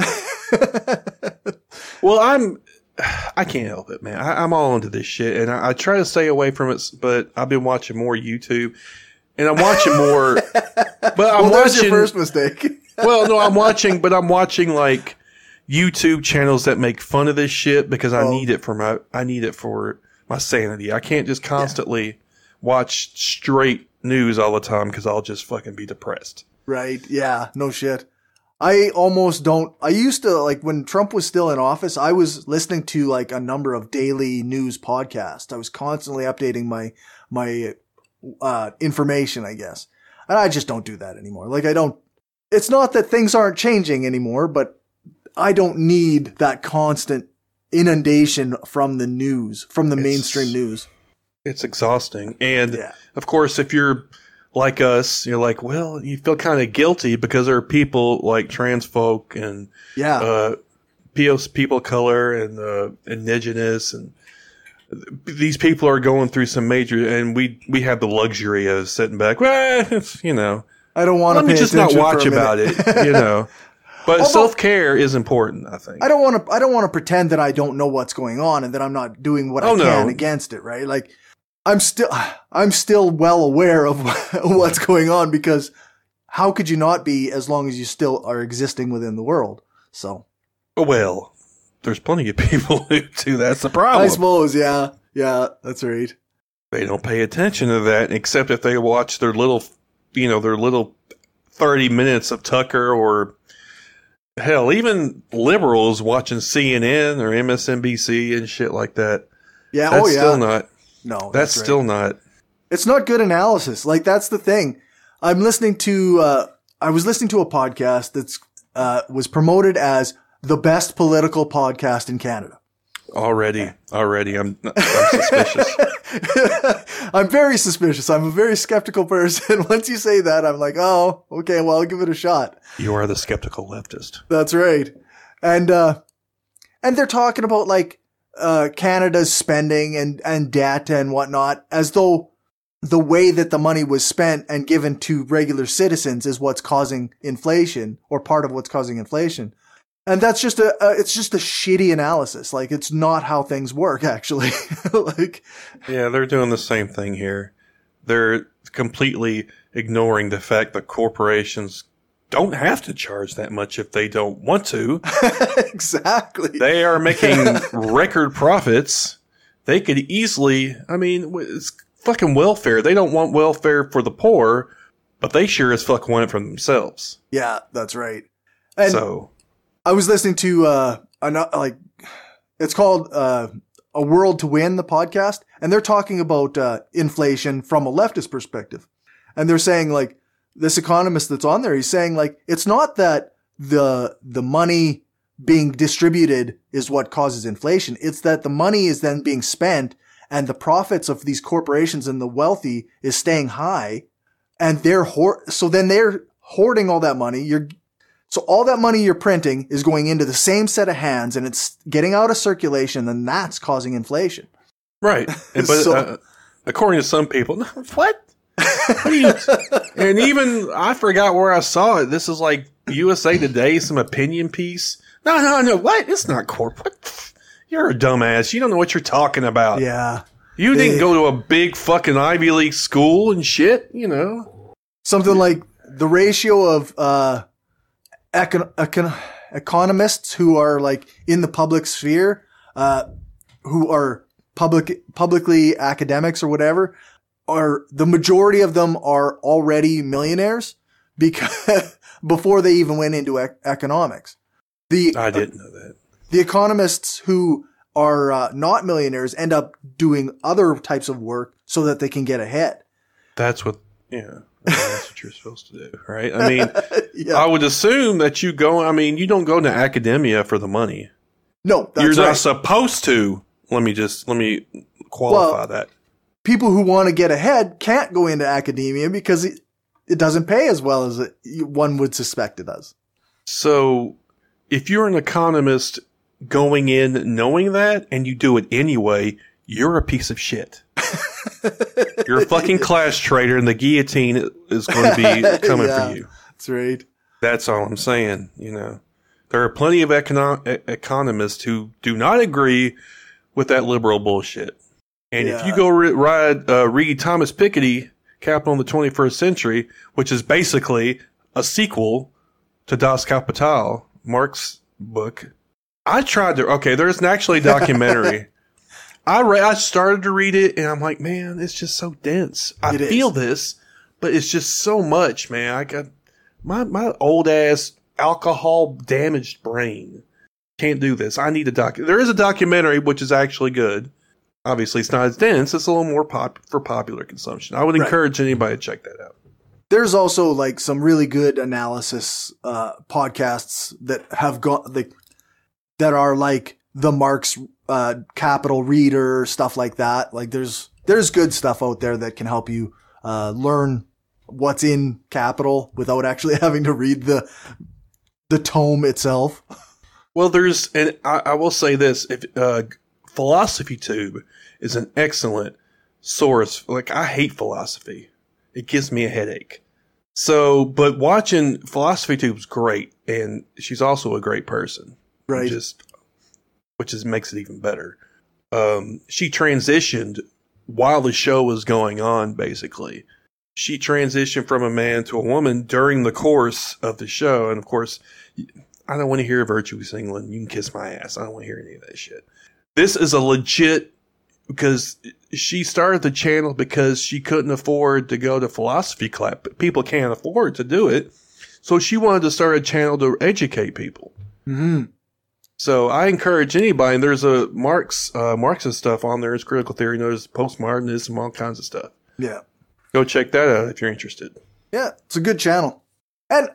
Well, I'm. I can't help it, man. I, I'm all into this shit, and I, I try to stay away from it. But I've been watching more YouTube, and I'm watching more. But I'm well, there's watching. your first mistake. Well, no, I'm watching, but I'm watching like YouTube channels that make fun of this shit because I Oh. need it for my. I need it for my sanity. I can't just constantly watch straight news all the time because I'll just fucking be depressed. Right. Yeah. No shit. I almost don't. I used to, like, when Trump was still in office, I was listening to like a number of daily news podcasts. I was constantly updating my, my, uh, information, I guess. And I just don't do that anymore. Like, I don't, it's not that things aren't changing anymore, but I don't need that constant inundation from the news, from the It's- mainstream news. It's exhausting, and Yeah. of course, if you're like us, you're like, well, you feel kind of guilty because there are people like trans folk and Yeah. uh, P O C people of color and uh, indigenous, and these people are going through some major, and we we have the luxury of sitting back. Well, it's, you know, I don't want to let me pay just not attention for watch a minute. about it. You know, but Although- self care is important. I think. I don't want to. I don't want to pretend that I don't know what's going on and that I'm not doing what Oh, I no. can against it. Right? Like, I'm still. I'm still well aware of what's going on because how could you not be as long as you still are existing within the world? So Well, there's plenty of people who do. That's the problem. I suppose, yeah, yeah, that's right. They don't pay attention to that, except if they watch their little, you know, their little thirty minutes of Tucker, or hell, even liberals watching C N N or M S N B C and shit like that. Yeah. That's oh yeah. still not. no, That's, right. still not. It's not good analysis. Like, that's the thing. I'm listening to, uh, I was listening to a podcast that's, uh, was promoted as the best political podcast in Canada. Already, already, I'm, I'm suspicious. I'm very suspicious. I'm a very skeptical person. Once you say that, I'm like, oh, okay, well, I'll give it a shot. You are the skeptical leftist. That's right. And, uh, and they're talking about like, uh, Canada's spending and, and debt and whatnot, as though the way that the money was spent and given to regular citizens is what's causing inflation, or part of what's causing inflation. And that's just a, uh, it's just a shitty analysis. Like, it's not how things work, actually. Like, yeah, they're doing the same thing here. They're completely ignoring the fact that corporations don't have to charge that much if they don't want to. Exactly. They are making record profits. They could easily, I mean, it's fucking welfare. They don't want welfare for the poor, but they sure as fuck want it for themselves. Yeah, that's right. And so I was listening to, uh, an, like, it's called, uh, A World to Win, the podcast, and they're talking about, uh, inflation from a leftist perspective. And they're saying, like, this economist that's on there, he's saying, like, it's not that the, the money being distributed is what causes inflation. It's that the money is then being spent and the profits of these corporations and the wealthy is staying high, and they're hoard, so then they're hoarding all that money. You're, So all that money you're printing is going into the same set of hands, and it's getting out of circulation, and that's causing inflation. Right. And, but So- uh, according to some people, what? What are you, and even, I forgot where I saw it. This is like U S A Today, some opinion piece. No, no, no. What? It's not corporate. You're a dumbass. You don't know what you're talking about. Yeah. You They- didn't go to a big fucking Ivy League school and shit, you know. Something like the ratio of, uh, econ- econ- economists who are like in the public sphere, uh, who are public, publicly academics or whatever, are the majority of them are already millionaires because before they even went into ec- economics. The, I didn't know that. the economists who are uh, not millionaires end up doing other types of work so that they can get ahead. That's what, yeah, I mean, that's what you're supposed to do, right? I mean, Yeah. I would assume that you go, I mean, you don't go to academia for the money. No, that's You're not right. supposed to. Let me just, let me qualify Well, that. People who want to get ahead can't go into academia because it, it doesn't pay as well as it, one would suspect it does. So, if you're an economist going in knowing that and you do it anyway, you're a piece of shit. You're a fucking class traitor, and the guillotine is going to be coming Yeah, for you. That's right. That's all I'm saying, you know. There are plenty of econo- e- economists who do not agree with that liberal bullshit. And if Yeah. you go re- ride, uh, read Thomas Piketty, Capital in the twenty-first Century, which is basically a sequel to Das Kapital, Marx's book. I tried to, okay, there's an actually documentary. I re- I started to read it, and I'm like, man, it's just so dense. I It is. feel this, but it's just so much, man. I got my my old ass alcohol damaged brain can't do this. I need a doc. There is a documentary which is actually good. Obviously, it's not as dense. It's a little more pop for popular consumption. I would Right. encourage anybody to check that out. There's also like some really good analysis uh, podcasts that have got like that are like the Marx uh, Capital Reader, stuff like that. Like there's there's good stuff out there that can help you uh, learn what's in Capital without actually having to read the the tome itself. Well, there's, and I, I will say this: if uh, Philosophy Tube is an excellent source. Like, I hate philosophy; it gives me a headache. So, but watching Philosophy Tube's great, and she's also a great person, Right. Just, which is makes it even better. Um, she transitioned while the show was going on. Basically, she transitioned from a man to a woman during the course of the show, and of course, I don't want to hear Virtuous England. You can kiss my ass. I don't want to hear any of that shit. This is a legit, because she started the channel because she couldn't afford to go to philosophy class. People can't afford to do it. So she wanted to start a channel to educate people. Mm-hmm. So I encourage anybody, and there's a Marx, uh, Marxist stuff on there. There's critical theory, there's postmodernism, all kinds of stuff. Yeah. Go check that out if you're interested. Yeah, it's a good channel. And,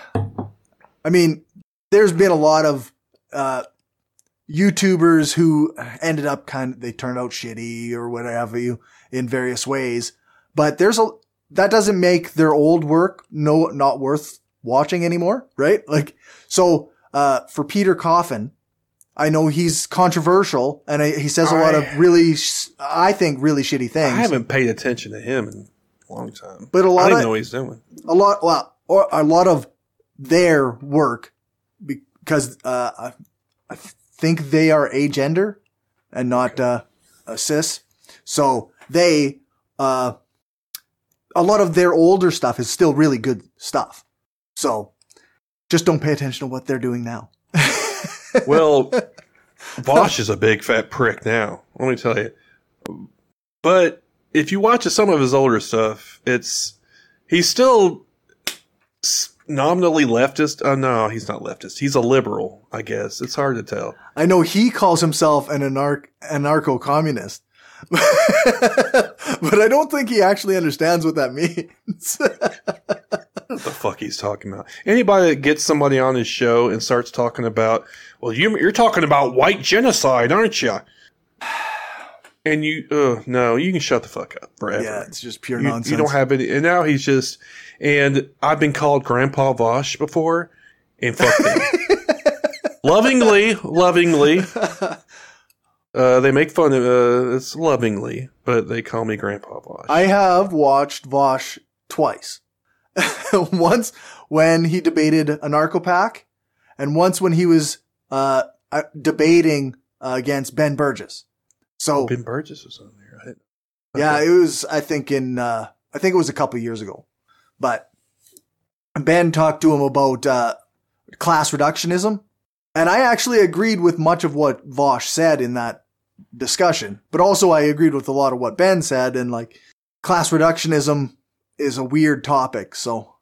I mean, there's been a lot of uh, YouTubers who ended up kind of, they turned out shitty or whatever you in various ways. But there's a, that doesn't make their old work no not worth watching anymore, right? Like, so uh, for Peter Coffin, I know he's controversial and I, he says a lot I, of really, I think, really shitty things. I haven't paid attention to him in a long time. But a lot I don't of, know what he's doing. A lot, well, or a lot of their work, because uh, I, I think they are agender and not uh, a cis. So they, uh, a lot of their older stuff is still really good stuff. So just don't pay attention to what they're doing now. Well, Vosh is a big fat prick now. Let me tell you. But if you watch some of his older stuff, it's he's still nominally leftist. Oh, no, he's not leftist. He's a liberal, I guess. It's hard to tell. I know he calls himself an anarch- anarcho-communist. But I don't think he actually understands what that means. What the fuck he's talking about? Anybody that gets somebody on his show and starts talking about, well, you, you're talking about white genocide, aren't you? And you, uh, no, you can shut the fuck up forever. Yeah, it's just pure you, nonsense. You don't have any, and now he's just, and I've been called Grandpa Vosh before, and fuck me. Lovingly, lovingly. Uh, they make fun of uh, it's lovingly, but they call me Grandpa Vosh. I have watched Vosh twice. Once when he debated Anarcho-Pac, and once when he was uh, uh, debating uh, against Ben Burgess. So Ben Burgess was on there, right? Yeah, Okay. it was. I think in uh, I think it was a couple of years ago, but Ben talked to him about uh, class reductionism. And I actually agreed with much of what Vosh said in that discussion, but also I agreed with a lot of what Ben said, and like class reductionism is a weird topic, so.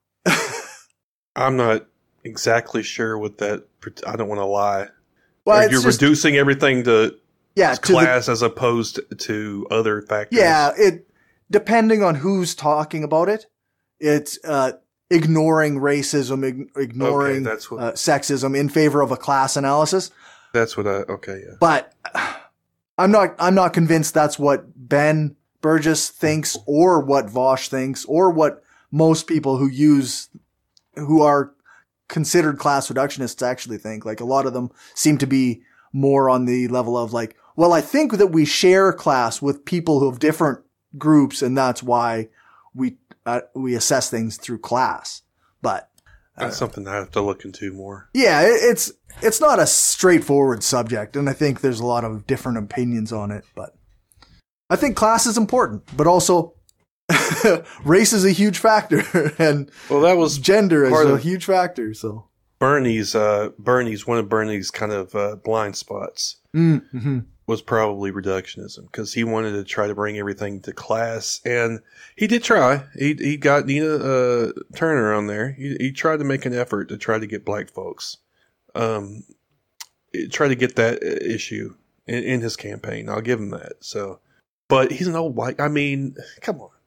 I'm not exactly sure what that, I don't want to lie. Well, Or it's you're just, reducing everything to yeah, to the, class as opposed to other factors. yeah, it, depending on who's talking about it, it's, uh, ignoring racism, ig- ignoring Okay, that's what- uh, sexism in favor of a class analysis. That's what I, okay, yeah. But I'm not, I'm not convinced that's what Ben Burgess thinks or what Vosh thinks or what most people who use, who are considered class reductionists actually think. Like a lot of them seem to be more on the level of like, well, I think that we share class with people who have different groups and that's why we, uh, we assess things through class. But That's something I have to look into more. yeah, it, it's, it's not a straightforward subject. And I think there's a lot of different opinions on it, but I think class is important, but also race is a huge factor and Well, that was gender is part a of- huge factor. So Bernie's, uh, Bernie's, one of Bernie's kind of uh, blind spots mm-hmm. was probably reductionism because he wanted to try to bring everything to class, and he did try. He he got Nina uh, Turner on there. He, he tried to make an effort to try to get black folks, um, try to get that issue in, in his campaign. I'll give him that. So, but he's an old white. I mean, come on,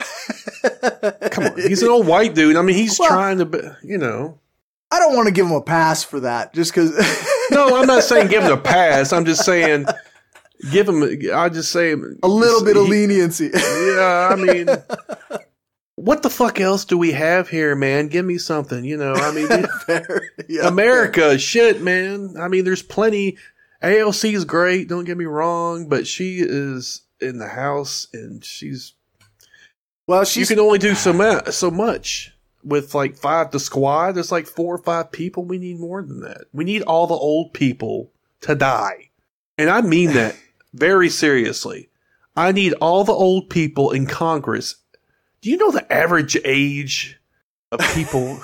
come on. He's an old white dude. I mean, he's Well, trying to, be, you know. I don't want to give him a pass for that just because. No, I'm not saying give him a pass. I'm just saying give him. I just say a little bit of he- leniency. Yeah, I mean, what the fuck else do we have here, man? Give me something, you know. I mean, Fair. Yeah, America, shit, man. I mean, there's plenty. A L C is great. Don't get me wrong, but she is in the house, and she's. Well, she's You can only do so much. So much. With like five, the squad, there's like four or five people. We need more than that. We need all the old people to die. And I mean that very seriously. I need all the old people in Congress. Do you know the average age of people?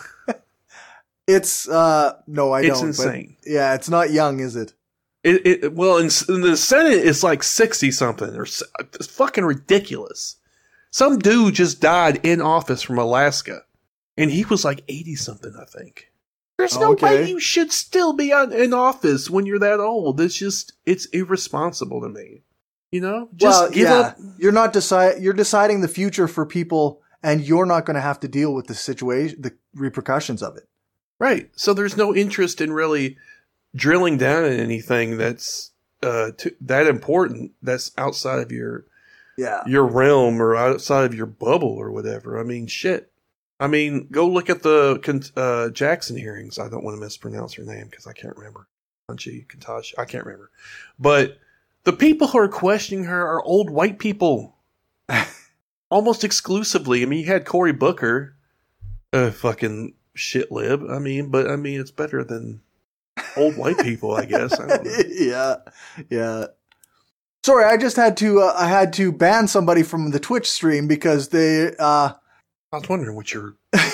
It's uh no, I It's don't. but insane. yeah, it's not young, is it? It, it well, in, in the Senate, it's like sixty something, or s- it's fucking ridiculous. Some dude just died in office from Alaska, and he was like eighty something, I think. There's no Okay. way you should still be on, in office when you're that old. It's just, it's irresponsible to me. You know, just well, give yeah. up. You're not decide. You're deciding the future for people, and you're not going to have to deal with the situation, the repercussions of it. Right. So there's no interest in really drilling down in anything that's uh, to, that important. That's outside of your yeah your realm or outside of your bubble or whatever. I mean, shit. I mean, go look at the uh, Jackson hearings. I don't want to mispronounce her name because I can't remember. Anchi Kantash. I can't remember. But the people who are questioning her are old white people. Almost exclusively. I mean, you had Cory Booker, a fucking shit lib. I mean, but I mean, it's better than old white people, I guess. I don't know. yeah, yeah. Sorry, I just had to. Uh, I had to ban somebody from the Twitch stream because they. Uh, I was wondering what you're.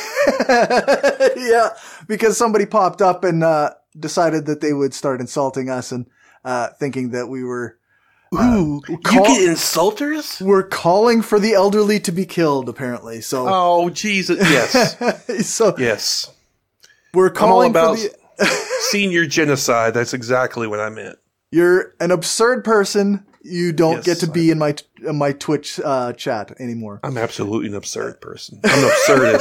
yeah, because somebody popped up and uh, decided that they would start insulting us and uh, thinking that we were. Ooh, uh, call- you get insulters? We're calling for the elderly to be killed, apparently. So. Oh, Jesus! Yes. so yes. We're calling I'm all about for the senior genocide. That's exactly what I meant. You're an absurd person. You don't yes, get to I be in my in my Twitch uh, chat anymore. I'm absolutely an absurd person. I'm an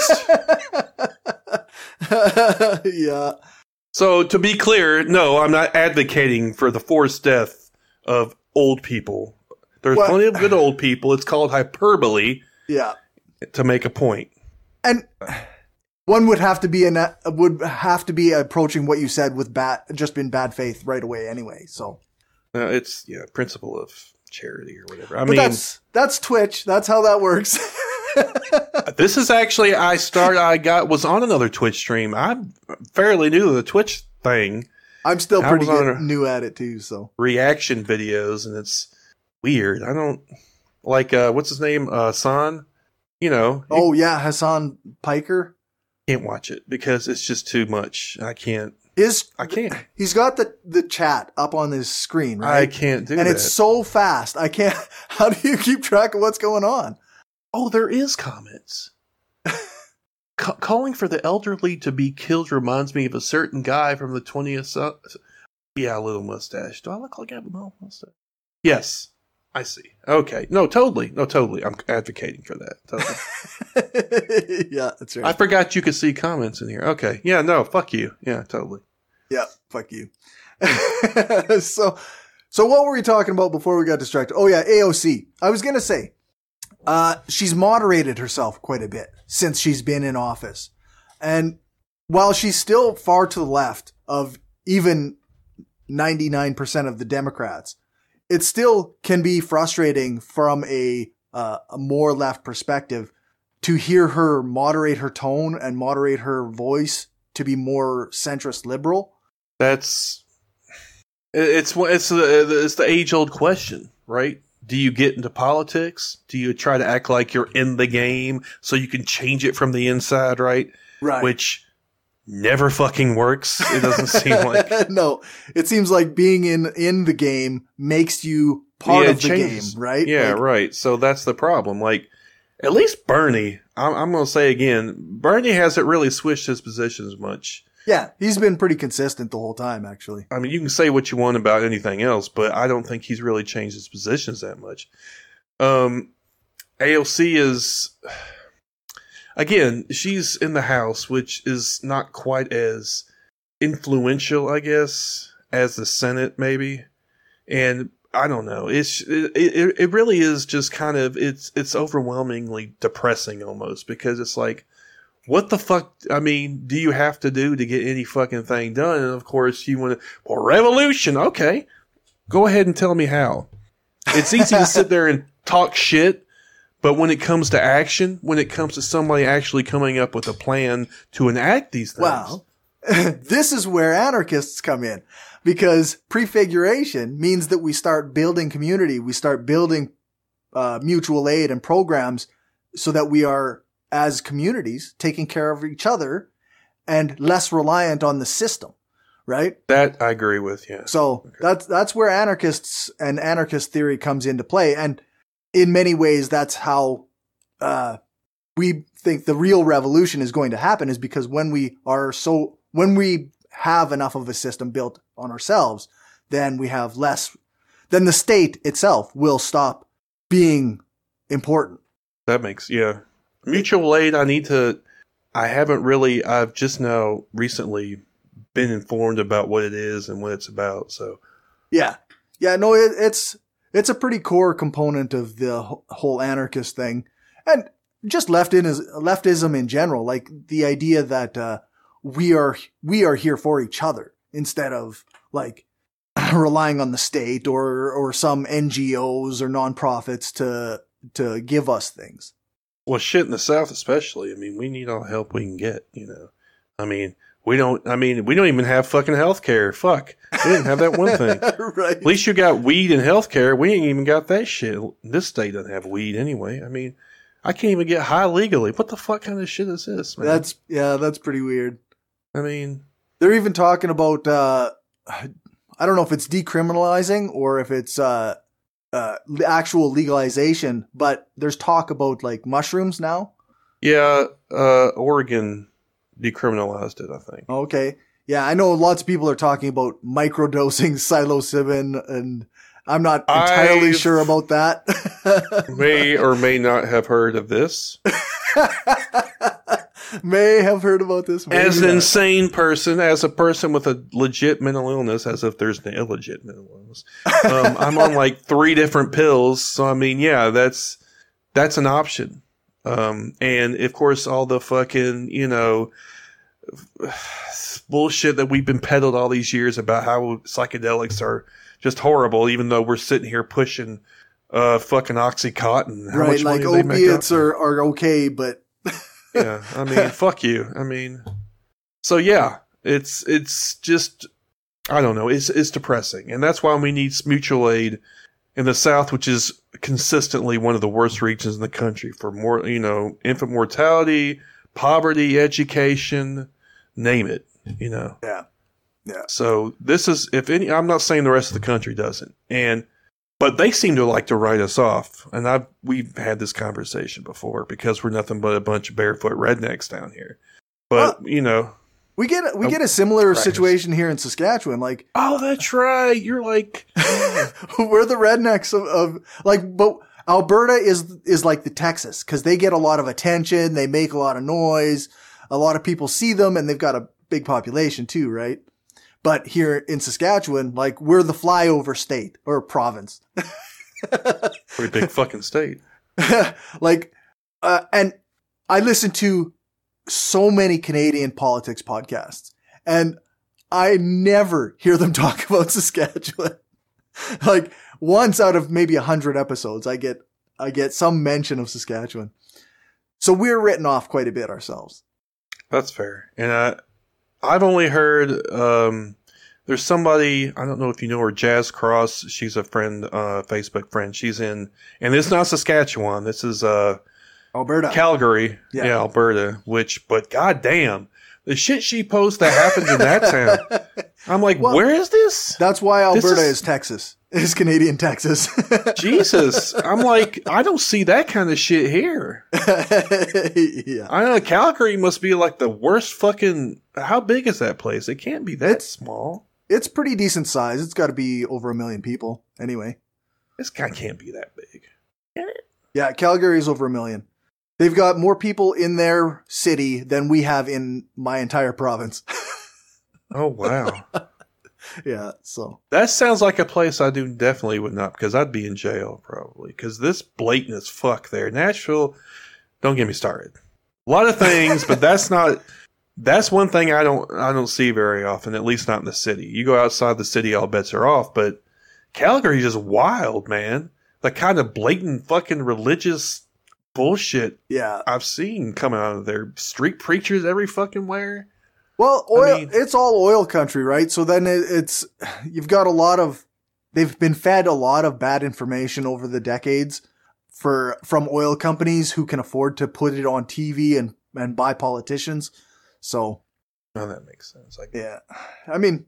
absurdist. yeah. So to be clear, no, I'm not advocating for the forced death of old people. There's what? plenty of good old people. It's called hyperbole. Yeah. To make a point. And one would have to be in a, would have to be approaching what you said with bad, just in bad faith right away anyway. So uh, it's yeah, principle of charity or whatever. I but mean, that's that's Twitch. That's how that works. This is actually I start. I got was on another Twitch stream. I'm fairly new to the Twitch thing. I'm still pretty good, a, new at it too. So reaction videos, and it's weird. I don't like uh, what's his name, uh, San. You know. Oh yeah, Hassan Piker. Can't watch it because it's just too much. I can't. His I can't. He's got the, the chat up on his screen, right? I can't do and that. And it's so fast. I can't. How do you keep track of what's going on? Oh, there is comments. C- calling for the elderly to be killed reminds me of a certain guy from the twentieth. Su- yeah, a little mustache. Do I look like I have a little mustache? Yes. I see. Okay. No, totally. No, totally. I'm advocating for that. Totally. Yeah, that's right. I forgot you could see comments in here. Okay. Yeah, no, fuck you. Yeah, totally. Yeah, fuck you. so, so what were we talking about before we got distracted? Oh yeah, A O C. I was going to say, uh, she's moderated herself quite a bit since she's been in office. And while she's still far to the left of even ninety-nine percent of the Democrats, it still can be frustrating from a, uh, a more left perspective to hear her moderate her tone and moderate her voice to be more centrist liberal. That's it's it's the it's the age old question, right? Do you get into politics? Do you try to act like you're in the game so you can change it from the inside, right? Right. Which never fucking works. It doesn't seem like. No, it seems like being in, in the game makes you part yeah, of the changes. game, right? Yeah, like, right. So that's the problem. Like, at least Bernie, I'm, I'm going to say again, Bernie hasn't really switched his positions much. Yeah, he's been pretty consistent the whole time, actually. I mean, you can say what you want about anything else, but I don't think he's really changed his positions that much. Um, A O C is... Again, she's in the House, which is not quite as influential, I guess, as the Senate, maybe. And I don't know. It's it, it, it really is just kind of it's it's overwhelmingly depressing almost because it's like, what the fuck? I mean, do you have to do to get any fucking thing done? And of course, you want to well, revolution. Okay, go ahead and tell me how. It's easy to sit there and talk shit. But when it comes to action, when it comes to somebody actually coming up with a plan to enact these things. Well, this is where anarchists come in because prefiguration means that we start building community. We start building uh, mutual aid and programs so that we are, as communities, taking care of each other and less reliant on the system, right? That I agree with, yeah. So okay. that's, that's where anarchists and anarchist theory comes into play. And in many ways, that's how uh, we think the real revolution is going to happen is because when we are so, when we have enough of a system built on ourselves, then we have less, then the state itself will stop being important. That makes, yeah. Mutual aid, I need to, I haven't really, I've just now recently been informed about what it is and what it's about, so. Yeah. Yeah, no, it, it's, it's a pretty core component of the whole anarchist thing. And just leftism, leftism in general, like the idea that, uh, we are, we are here for each other instead of like relying on the state or, or some N G Os or nonprofits to, to give us things. Well, shit in the South especially. I mean, we need all the help we can get, you know. I mean, we don't, I mean, we don't even have fucking health care. Fuck. We didn't have that one thing. Right. At least you got weed and health care. We ain't even got that shit. This state doesn't have weed anyway. I mean, I can't even get high legally. What the fuck kind of shit is this, man? That's, yeah, that's pretty weird. I mean. They're even talking about, uh, I don't know if it's decriminalizing or if it's, uh, Uh, actual legalization, but there's talk about like mushrooms now. Yeah, uh, Oregon decriminalized it, I think. Okay. Yeah, I know lots of people are talking about microdosing psilocybin, and I'm not entirely I've sure about that. May or may not have heard of this. May have heard about this. As an not. insane person, as a person with a legit mental illness, as if there's no illegit mental illness, um, I'm on like three different pills. So, I mean, yeah, that's, that's an option. Um, and of course, all the fucking, you know, bullshit that we've been peddled all these years about how psychedelics are just horrible, even though we're sitting here pushing, uh, fucking Oxycontin. How right. much Like money do they make opiates off? are, are okay, but Yeah, I mean, fuck you. I mean, so yeah, it's it's just, I don't know, it's it's depressing, and that's why we need mutual aid in the South, which is consistently one of the worst regions in the country for more, you know, infant mortality, poverty, education, name it, you know. Yeah, yeah. So this is, if any, I'm not saying the rest of the country doesn't, and. But they seem to like to write us off, and I've we've had this conversation before because we're nothing but a bunch of barefoot rednecks down here. But well, you know, we get we get a similar practice. situation here in Saskatchewan. Like, oh, that's right. You're like, we're the rednecks of, of like, but Alberta is is like the Texas because they get a lot of attention, they make a lot of noise, a lot of people see them, and they've got a big population too, right? But here in Saskatchewan, like, we're the flyover state or province. Pretty big fucking state. Like, uh, and I listen to so many Canadian politics podcasts, and I never hear them talk about Saskatchewan. Like, once out of maybe a hundred episodes, I get, I get some mention of Saskatchewan. So we're written off quite a bit ourselves. That's fair. And I, I've only heard, um, there's somebody, I don't know if you know her, Jazz Cross. She's a friend, uh, Facebook friend. She's in, and it's not Saskatchewan. This is, uh, Alberta. Calgary. Yeah. yeah, Alberta, which, but goddamn, the shit she posts that happens in that town. I'm like, well, where is this? That's why Alberta is, is Texas. It's Canadian Texas. Jesus. I'm like, I don't see that kind of shit here. Yeah. I know Calgary must be like the worst fucking, how big is that place? It can't be that it's, small. It's pretty decent size. It's got to be over a million people anyway. This guy can't be that big. Can it? Yeah, Calgary is over a million. They've got more people in their city than we have in my entire province. Oh, wow. Yeah, so. That sounds like a place I do definitely would not, because I'd be in jail probably, because this blatant as fuck there. Nashville, don't get me started. A lot of things, but that's not, that's one thing I don't, I don't see very often, at least not in the city. You go outside the city, all bets are off, but Calgary's just wild, man. The kind of blatant fucking religious bullshit yeah. I've seen coming out of there. Street preachers every fucking where. Well, oil, I mean, it's all oil country, right? So then it, it's, you've got a lot of, they've been fed a lot of bad information over the decades for, from oil companies who can afford to put it on T V and, and buy politicians. So. Oh, that makes sense. I yeah. I mean,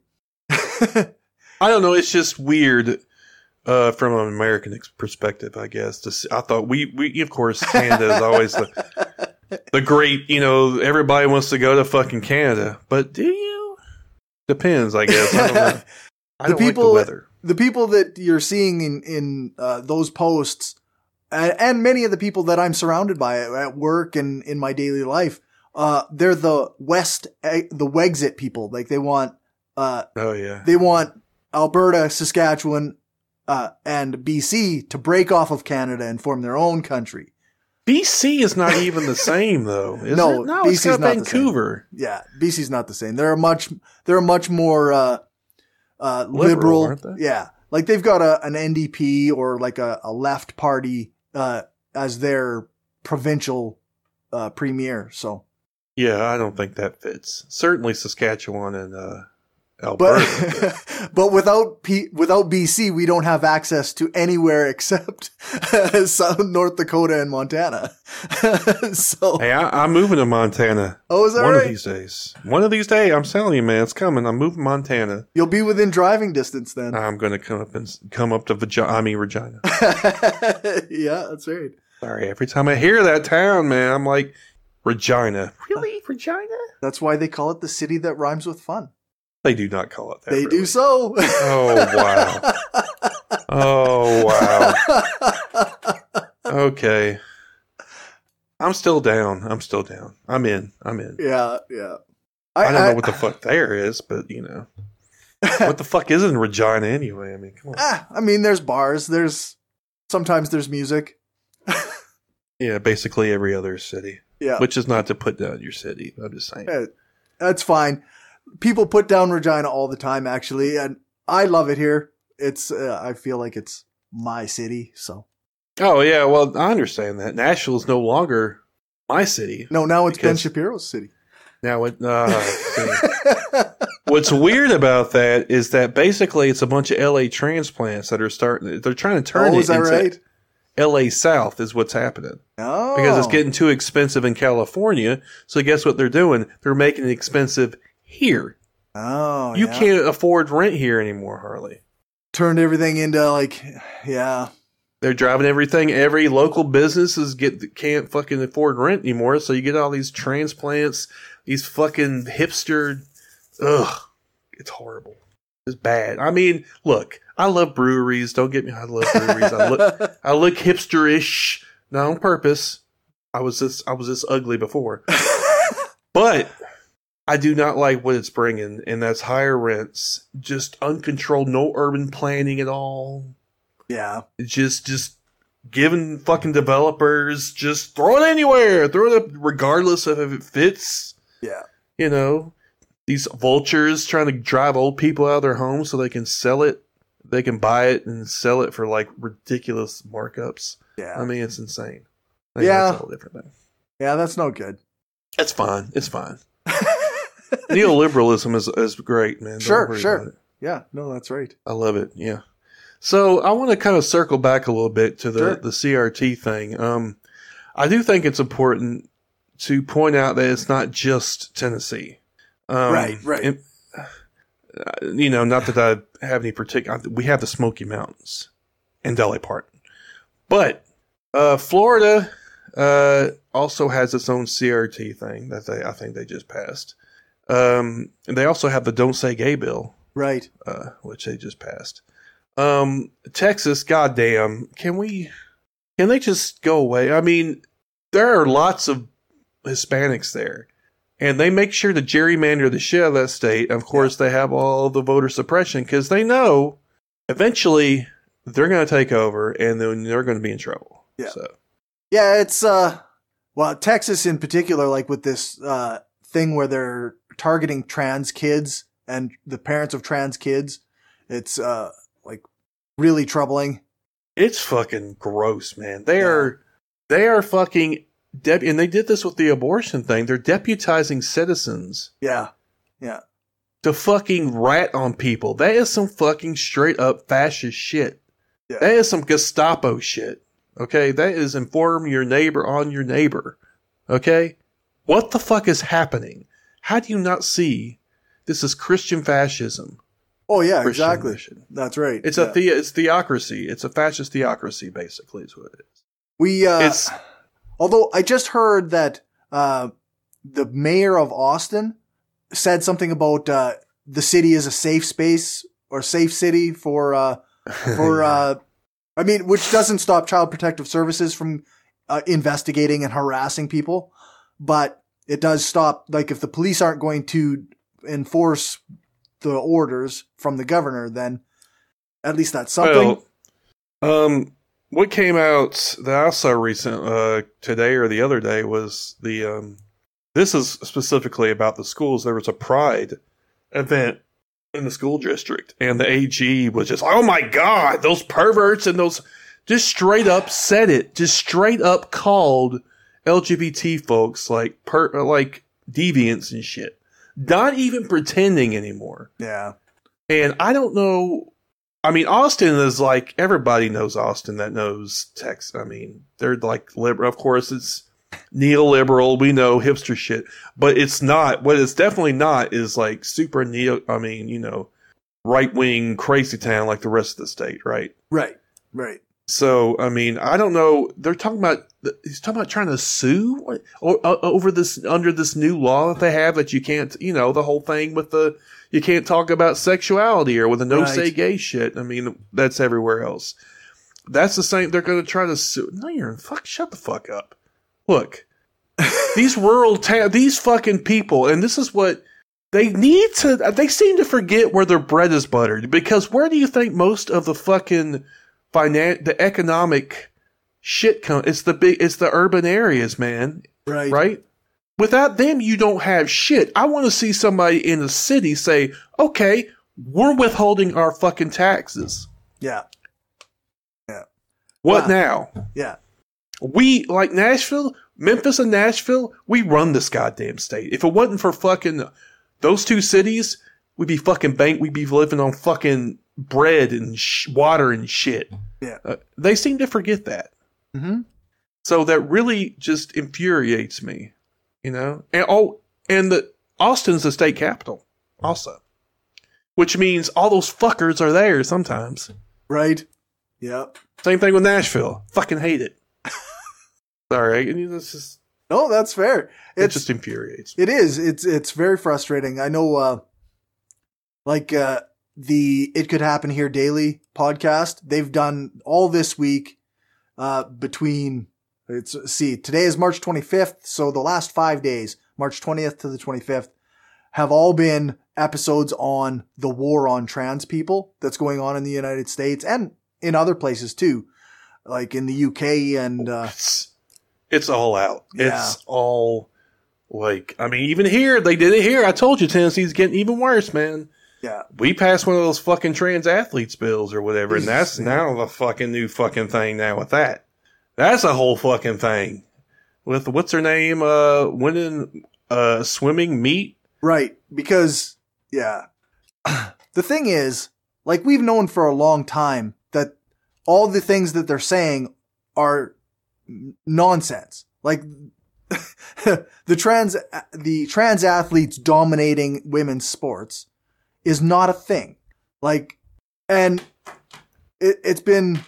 I don't know. It's just weird. Uh, from an American perspective, I guess. To see, I thought we, we, of course, Canada is always the, the great, you know, everybody wants to go to fucking Canada. But do you? Depends, I guess. I don't know. I the don't people, like the weather. The people that you're seeing in, in uh, those posts, and, and many of the people that I'm surrounded by at work and in my daily life, uh, they're the West, the Wexit people. Like they want, uh, oh yeah, they want Alberta, Saskatchewan, uh, and B C to break off of Canada and form their own country. B C is not even the same though. Is no, it? No, B C's it's got not Vancouver. The same. Yeah, B C's not the same. They're a much, they're a much more, uh, uh, liberal. Liberal, aren't they? Yeah. Like they've got a, an N D P or like a, a left party, uh, as their provincial, uh, premier. So. Yeah, I don't think that fits. Certainly Saskatchewan and, uh, Alberta. But, but without P, without B C, we don't have access to anywhere except South North Dakota and Montana. So, hey, I, I'm moving to Montana. Oh, is that One right? of these days. One of these days, I'm telling you, man, it's coming. I'm moving to Montana. You'll be within driving distance then. I'm going to come up and come up to Vagina. I mean, Regina. Yeah, that's right. Sorry, every time I hear that town, man, I'm like, Regina. Really, Regina? That's why they call it the city that rhymes with fun. They do not call it that. They really. do so. Oh, wow. Oh, wow. Okay. I'm still down. I'm still down. I'm in. I'm in. Yeah, yeah. I, I don't I, know what the fuck there is, but, you know. What the fuck is in Regina anyway? I mean, come on. Ah, I mean, there's bars. There's sometimes there's music. Yeah, basically every other city. Yeah. Which is not to put down your city. I'm just saying. Yeah, that's fine. People put down Regina all the time, actually, and I love it here. It's, uh, I feel like it's my city, so. Oh, yeah, well, I understand that. Nashville is no longer my city. No, now it's Ben Because- Shapiro's city. Now, it, uh, what's weird about that is that basically it's a bunch of L A transplants that are starting, they're trying to turn Oh, it is that into right? L A South is what's happening. Oh. Because it's getting too expensive in California. So guess what they're doing? They're making it expensive here. Oh, You yeah. can't afford rent here anymore, Harley. Turned everything into like, yeah. They're driving everything. Every local businesses get can't fucking afford rent anymore. So you get all these transplants, these fucking hipster. Ugh, it's horrible. It's bad. I mean, look, I love breweries. Don't get me. I love breweries. I look, I look hipsterish, not on purpose. I was this, I was this ugly before, but I do not like what it's bringing, and that's higher rents, just uncontrolled, no urban planning at all. Yeah. Just, just giving fucking developers, just throw it anywhere, throw it up regardless of if it fits. Yeah. You know, these vultures trying to drive old people out of their homes so they can sell it. They can buy it and sell it for like ridiculous markups. Yeah. I mean, it's insane. I think Yeah. That's a whole different thing. Yeah, that's no good. It's fine. It's fine. Neoliberalism is, is great, man. Don't Sure, worry sure. about it. Yeah, no, that's right. I love it. Yeah. So I want to kind of circle back a little bit to the, Sure. the C R T thing. Um, I do think it's important to point out that it's not just Tennessee. Um, Right, right. and, uh, you know, not that I have any particular. We have the Smoky Mountains and Dolly Parton, but uh, Florida uh, also has its own C R T thing that they I think they just passed. Um, and they also have the Don't Say Gay bill, Right. uh, which they just passed. Um, Texas, goddamn, can we, can they just go away? I mean, there are lots of Hispanics there, and they make sure to gerrymander the shit out of that state. Of course, they have all the voter suppression because they know eventually they're going to take over, and then they're going to be in trouble. Yeah. So, Yeah, it's, uh, well, Texas in particular, like with this, uh, thing where they're targeting trans kids and the parents of trans kids, it's, uh, like really troubling. it's fucking gross, man. They are, they are fucking, dep- and they did this with the abortion thing. They're deputizing citizens Yeah. Yeah. to fucking rat on people. That is some fucking straight up fascist shit. Yeah. That is some Gestapo shit. Okay? That is inform your neighbor on your neighbor. Okay? What the fuck is happening? How do you not see this is Christian fascism? Oh yeah, Christian exactly. mission. That's right. It's yeah. a the- it's theocracy. It's a fascist theocracy, basically, is what it is. We, uh, It's although I just heard that, uh, the mayor of Austin said something about, uh, the city is a safe space or safe city for, uh, for, uh, I mean, which doesn't stop Child Protective Services from uh, investigating and harassing people, but it does stop, like, if the police aren't going to enforce the orders from the governor, then at least that's something. Well, um, what came out that I saw recent, uh, today or the other day was the, um, this is specifically about the schools. There was a Pride event in the school district, and the A G was just, oh my God, those perverts and those, just straight up said it, just straight up called L G B T folks like per, like deviants and shit. Not even pretending anymore. Yeah. And I don't know, I mean, Austin is like, everybody knows Austin that knows Texas. I mean, they're like liberal, of course it's neoliberal, we know hipster shit, but it's not, what it's definitely not is like super neo, I mean, you know, right-wing crazy town like the rest of the state, right? Right, right. So, I mean, I don't know, they're talking about, he's talking about trying to sue or, or, uh, over this, under this new law that they have that you can't, you know, the whole thing with the, you can't talk about sexuality or with the no Right. say gay shit. I mean, that's everywhere else. That's the same, they're going to try to sue. No, you're, fuck, shut the fuck up. Look, these rural ta- these fucking people, and this is what they need to, they seem to forget where their bread is buttered, because where do you think most of the fucking finan- the economic shit comes? It's the big, it's the urban areas, man. Right. Right? Without them, you don't have shit. I want to see somebody in the city say, okay, we're withholding our fucking taxes. Yeah. Yeah. What Wow. now? Yeah. We, like Nashville, Memphis and Nashville, we run this goddamn state. If it wasn't for fucking those two cities, we'd be fucking bank, we'd be living on fucking bread and sh- water and shit. Yeah. Uh, they seem to forget that. Mm-hmm. So that really just infuriates me, you know? And oh, and the Austin's the state capital also, which means all those fuckers are there sometimes. Right. Yep. Same thing with Nashville. Fucking hate it. Sorry, I mean, this is, No, that's fair. it It's just infuriates me. it is. It's it's very frustrating. I know, uh, like uh, the It Could Happen Here Daily podcast. They've done all this week uh, between. It's see today is March twenty-fifth, so the last five days, March twentieth to the twenty-fifth, have all been episodes on the war on trans people that's going on in the United States and in other places too, like in the U K and. Uh, It's, it's all out. Yeah. It's all like, I mean, even here, they did it here. I told you Tennessee's getting even worse, man. yeah. We passed one of those fucking trans athletes bills or whatever, and that's Yeah. now the fucking new fucking thing now with that. That's a whole fucking thing. With, what's her name, uh, winning, uh, swimming meet? Right. Because, yeah. The thing is, like, we've known for a long time that all the things that they're saying are n- nonsense. Like, the trans, the trans athletes dominating women's sports is not a thing. Like, and it, it's been,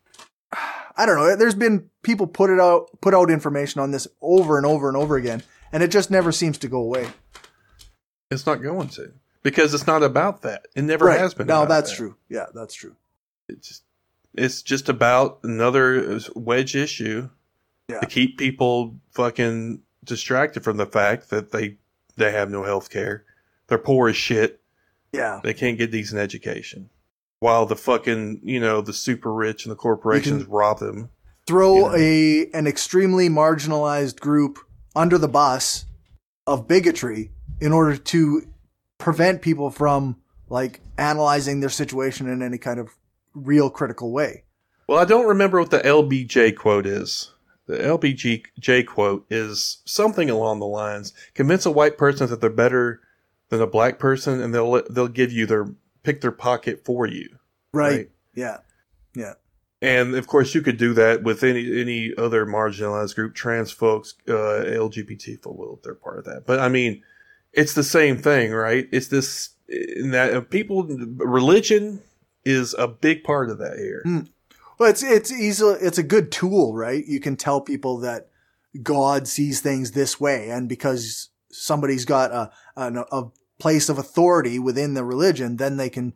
I don't know, there's been people put it out, put out information on this over and over and over again, and it just never seems to go away. It's not going to. Because it's not about that. It never Right. has been No, about that's that. true. Yeah, that's true. It's just, it's just about another wedge issue Yeah. to keep people fucking distracted from the fact that they they have no health care. They're poor as shit. Yeah. They can't get decent education. While the fucking, you know, the super rich and the corporations can- rob them. Throw Yeah. a an extremely marginalized group under the bus of bigotry in order to prevent people from like analyzing their situation in any kind of real critical way. Well, I don't remember what the L B J quote is. The L B J quote is something along the lines: convince a white person that they're better than a black person, and they'll they'll give you their pick their pocket for you. Right. Right. Yeah. Yeah. And of course, you could do that with any any other marginalized group, trans folks, uh, L G B T folks. Well, they're part of that, but I mean, it's the same thing, right? It's this in that people religion is a big part of that here. Mm. Well, it's it's easy. It's a good tool, right? You can tell people that God sees things this way, and because somebody's got a a, a place of authority within the religion, then they can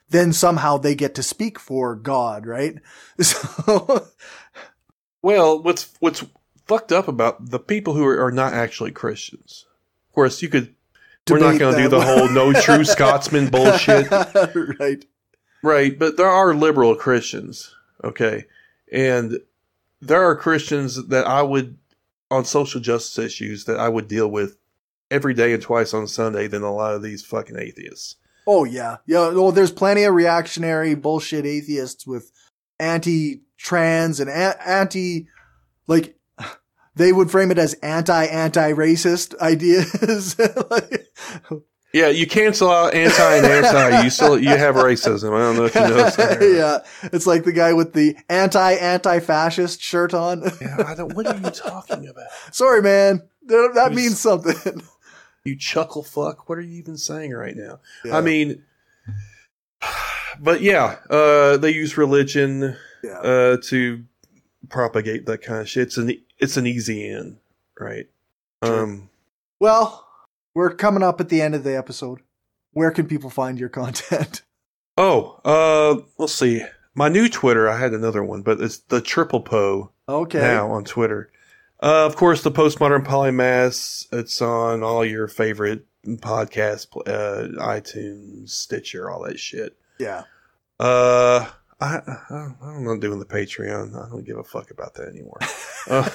then somehow they get to speak for God, right? So, well, what's what's fucked up about the people who are, are not actually Christians? Of course, you could. We're not going to do the whole no true Scotsman bullshit, right? Right, but there are liberal Christians, okay, and there are Christians that I would on social justice issues that I would deal with every day and twice on Sunday than a lot of these fucking atheists. Oh, yeah. Yeah. Well, there's plenty of reactionary bullshit atheists with anti-trans and a- anti, like, they would frame it as anti-anti-racist ideas. Like, yeah, you cancel out anti and anti. You still you have racism. I don't know if you know that. Yeah, it's like the guy with the anti-anti-fascist shirt on. Yeah, I don't. What are you talking about? Sorry, man. That, that You means s- something. You chuckle fuck. What are you even saying right now? Yeah. I mean, but yeah, uh, they use religion Yeah. uh, to propagate that kind of shit. It's an it's an easy in, right? Sure. Um, Well, we're coming up at the end of the episode. Where can people find your content? oh, uh, let's see. My new Twitter. I had another one, but it's the Triple Po Okay. now on Twitter. Uh, of course, the Postmodern Polymaths. It's on all your favorite podcasts, uh, iTunes, Stitcher, all that shit. Yeah. Uh, I, I I'm not doing the Patreon. I don't give a fuck about that anymore. Uh,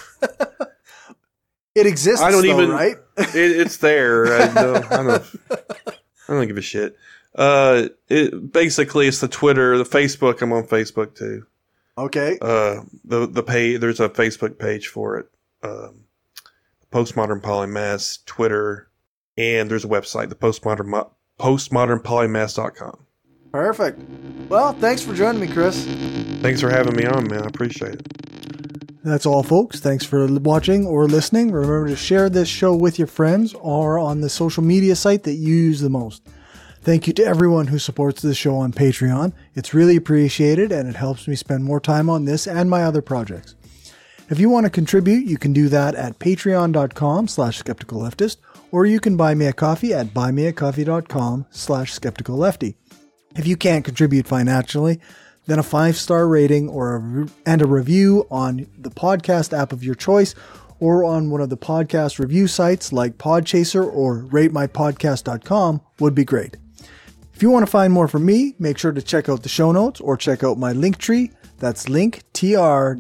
It exists, I don't though, even- right? it, it's there. I don't, I don't. I don't give a shit. Uh, it basically it's the Twitter, the Facebook. I'm on Facebook too. Okay. Uh, the the page. There's a Facebook page for it. Um, Postmodern Polymaths, Twitter, and there's a website, the postmodern mo- postmodern polymaths dot com. Perfect. Well, thanks for joining me, Chris. Thanks for having me on, man. I appreciate it. That's all, folks. Thanks for watching or listening. Remember to share this show with your friends or on the social media site that you use the most. Thank you to everyone who supports this show on Patreon. It's really appreciated and it helps me spend more time on this and my other projects. If you want to contribute, you can do that at patreon.com slash skeptical leftist, or you can buy me a coffee at buymeacoffee.com slash skeptical lefty. If you can't contribute financially, then a five-star rating or a re- and a review on the podcast app of your choice or on one of the podcast review sites like Podchaser or rate my podcast dot com would be great. If you want to find more from me, make sure to check out the show notes or check out my link tree. That's linktr.ee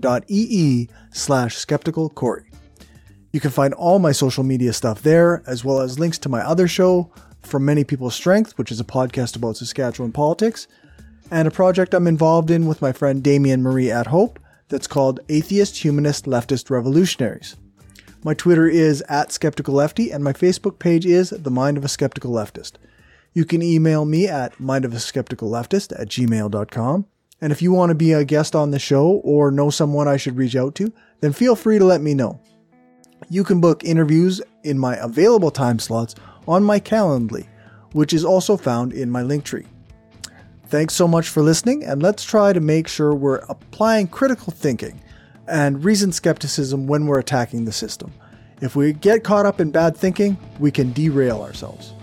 slash skeptical Corey. You can find all my social media stuff there, as well as links to my other show, From Many People's Strength, which is a podcast about Saskatchewan politics, and a project I'm involved in with my friend Damien Marie at Hope that's called Atheist Humanist Leftist Revolutionaries. My Twitter is at Skeptical Lefty, and my Facebook page is The Mind of a Skeptical Leftist. You can email me at mindofaskepticalleftist at gmail dot com. And if you want to be a guest on the show or know someone I should reach out to, then feel free to let me know. You can book interviews in my available time slots on my Calendly, which is also found in my Linktree. Thanks so much for listening, and let's try to make sure we're applying critical thinking and reasoned skepticism when we're attacking the system. If we get caught up in bad thinking, we can derail ourselves.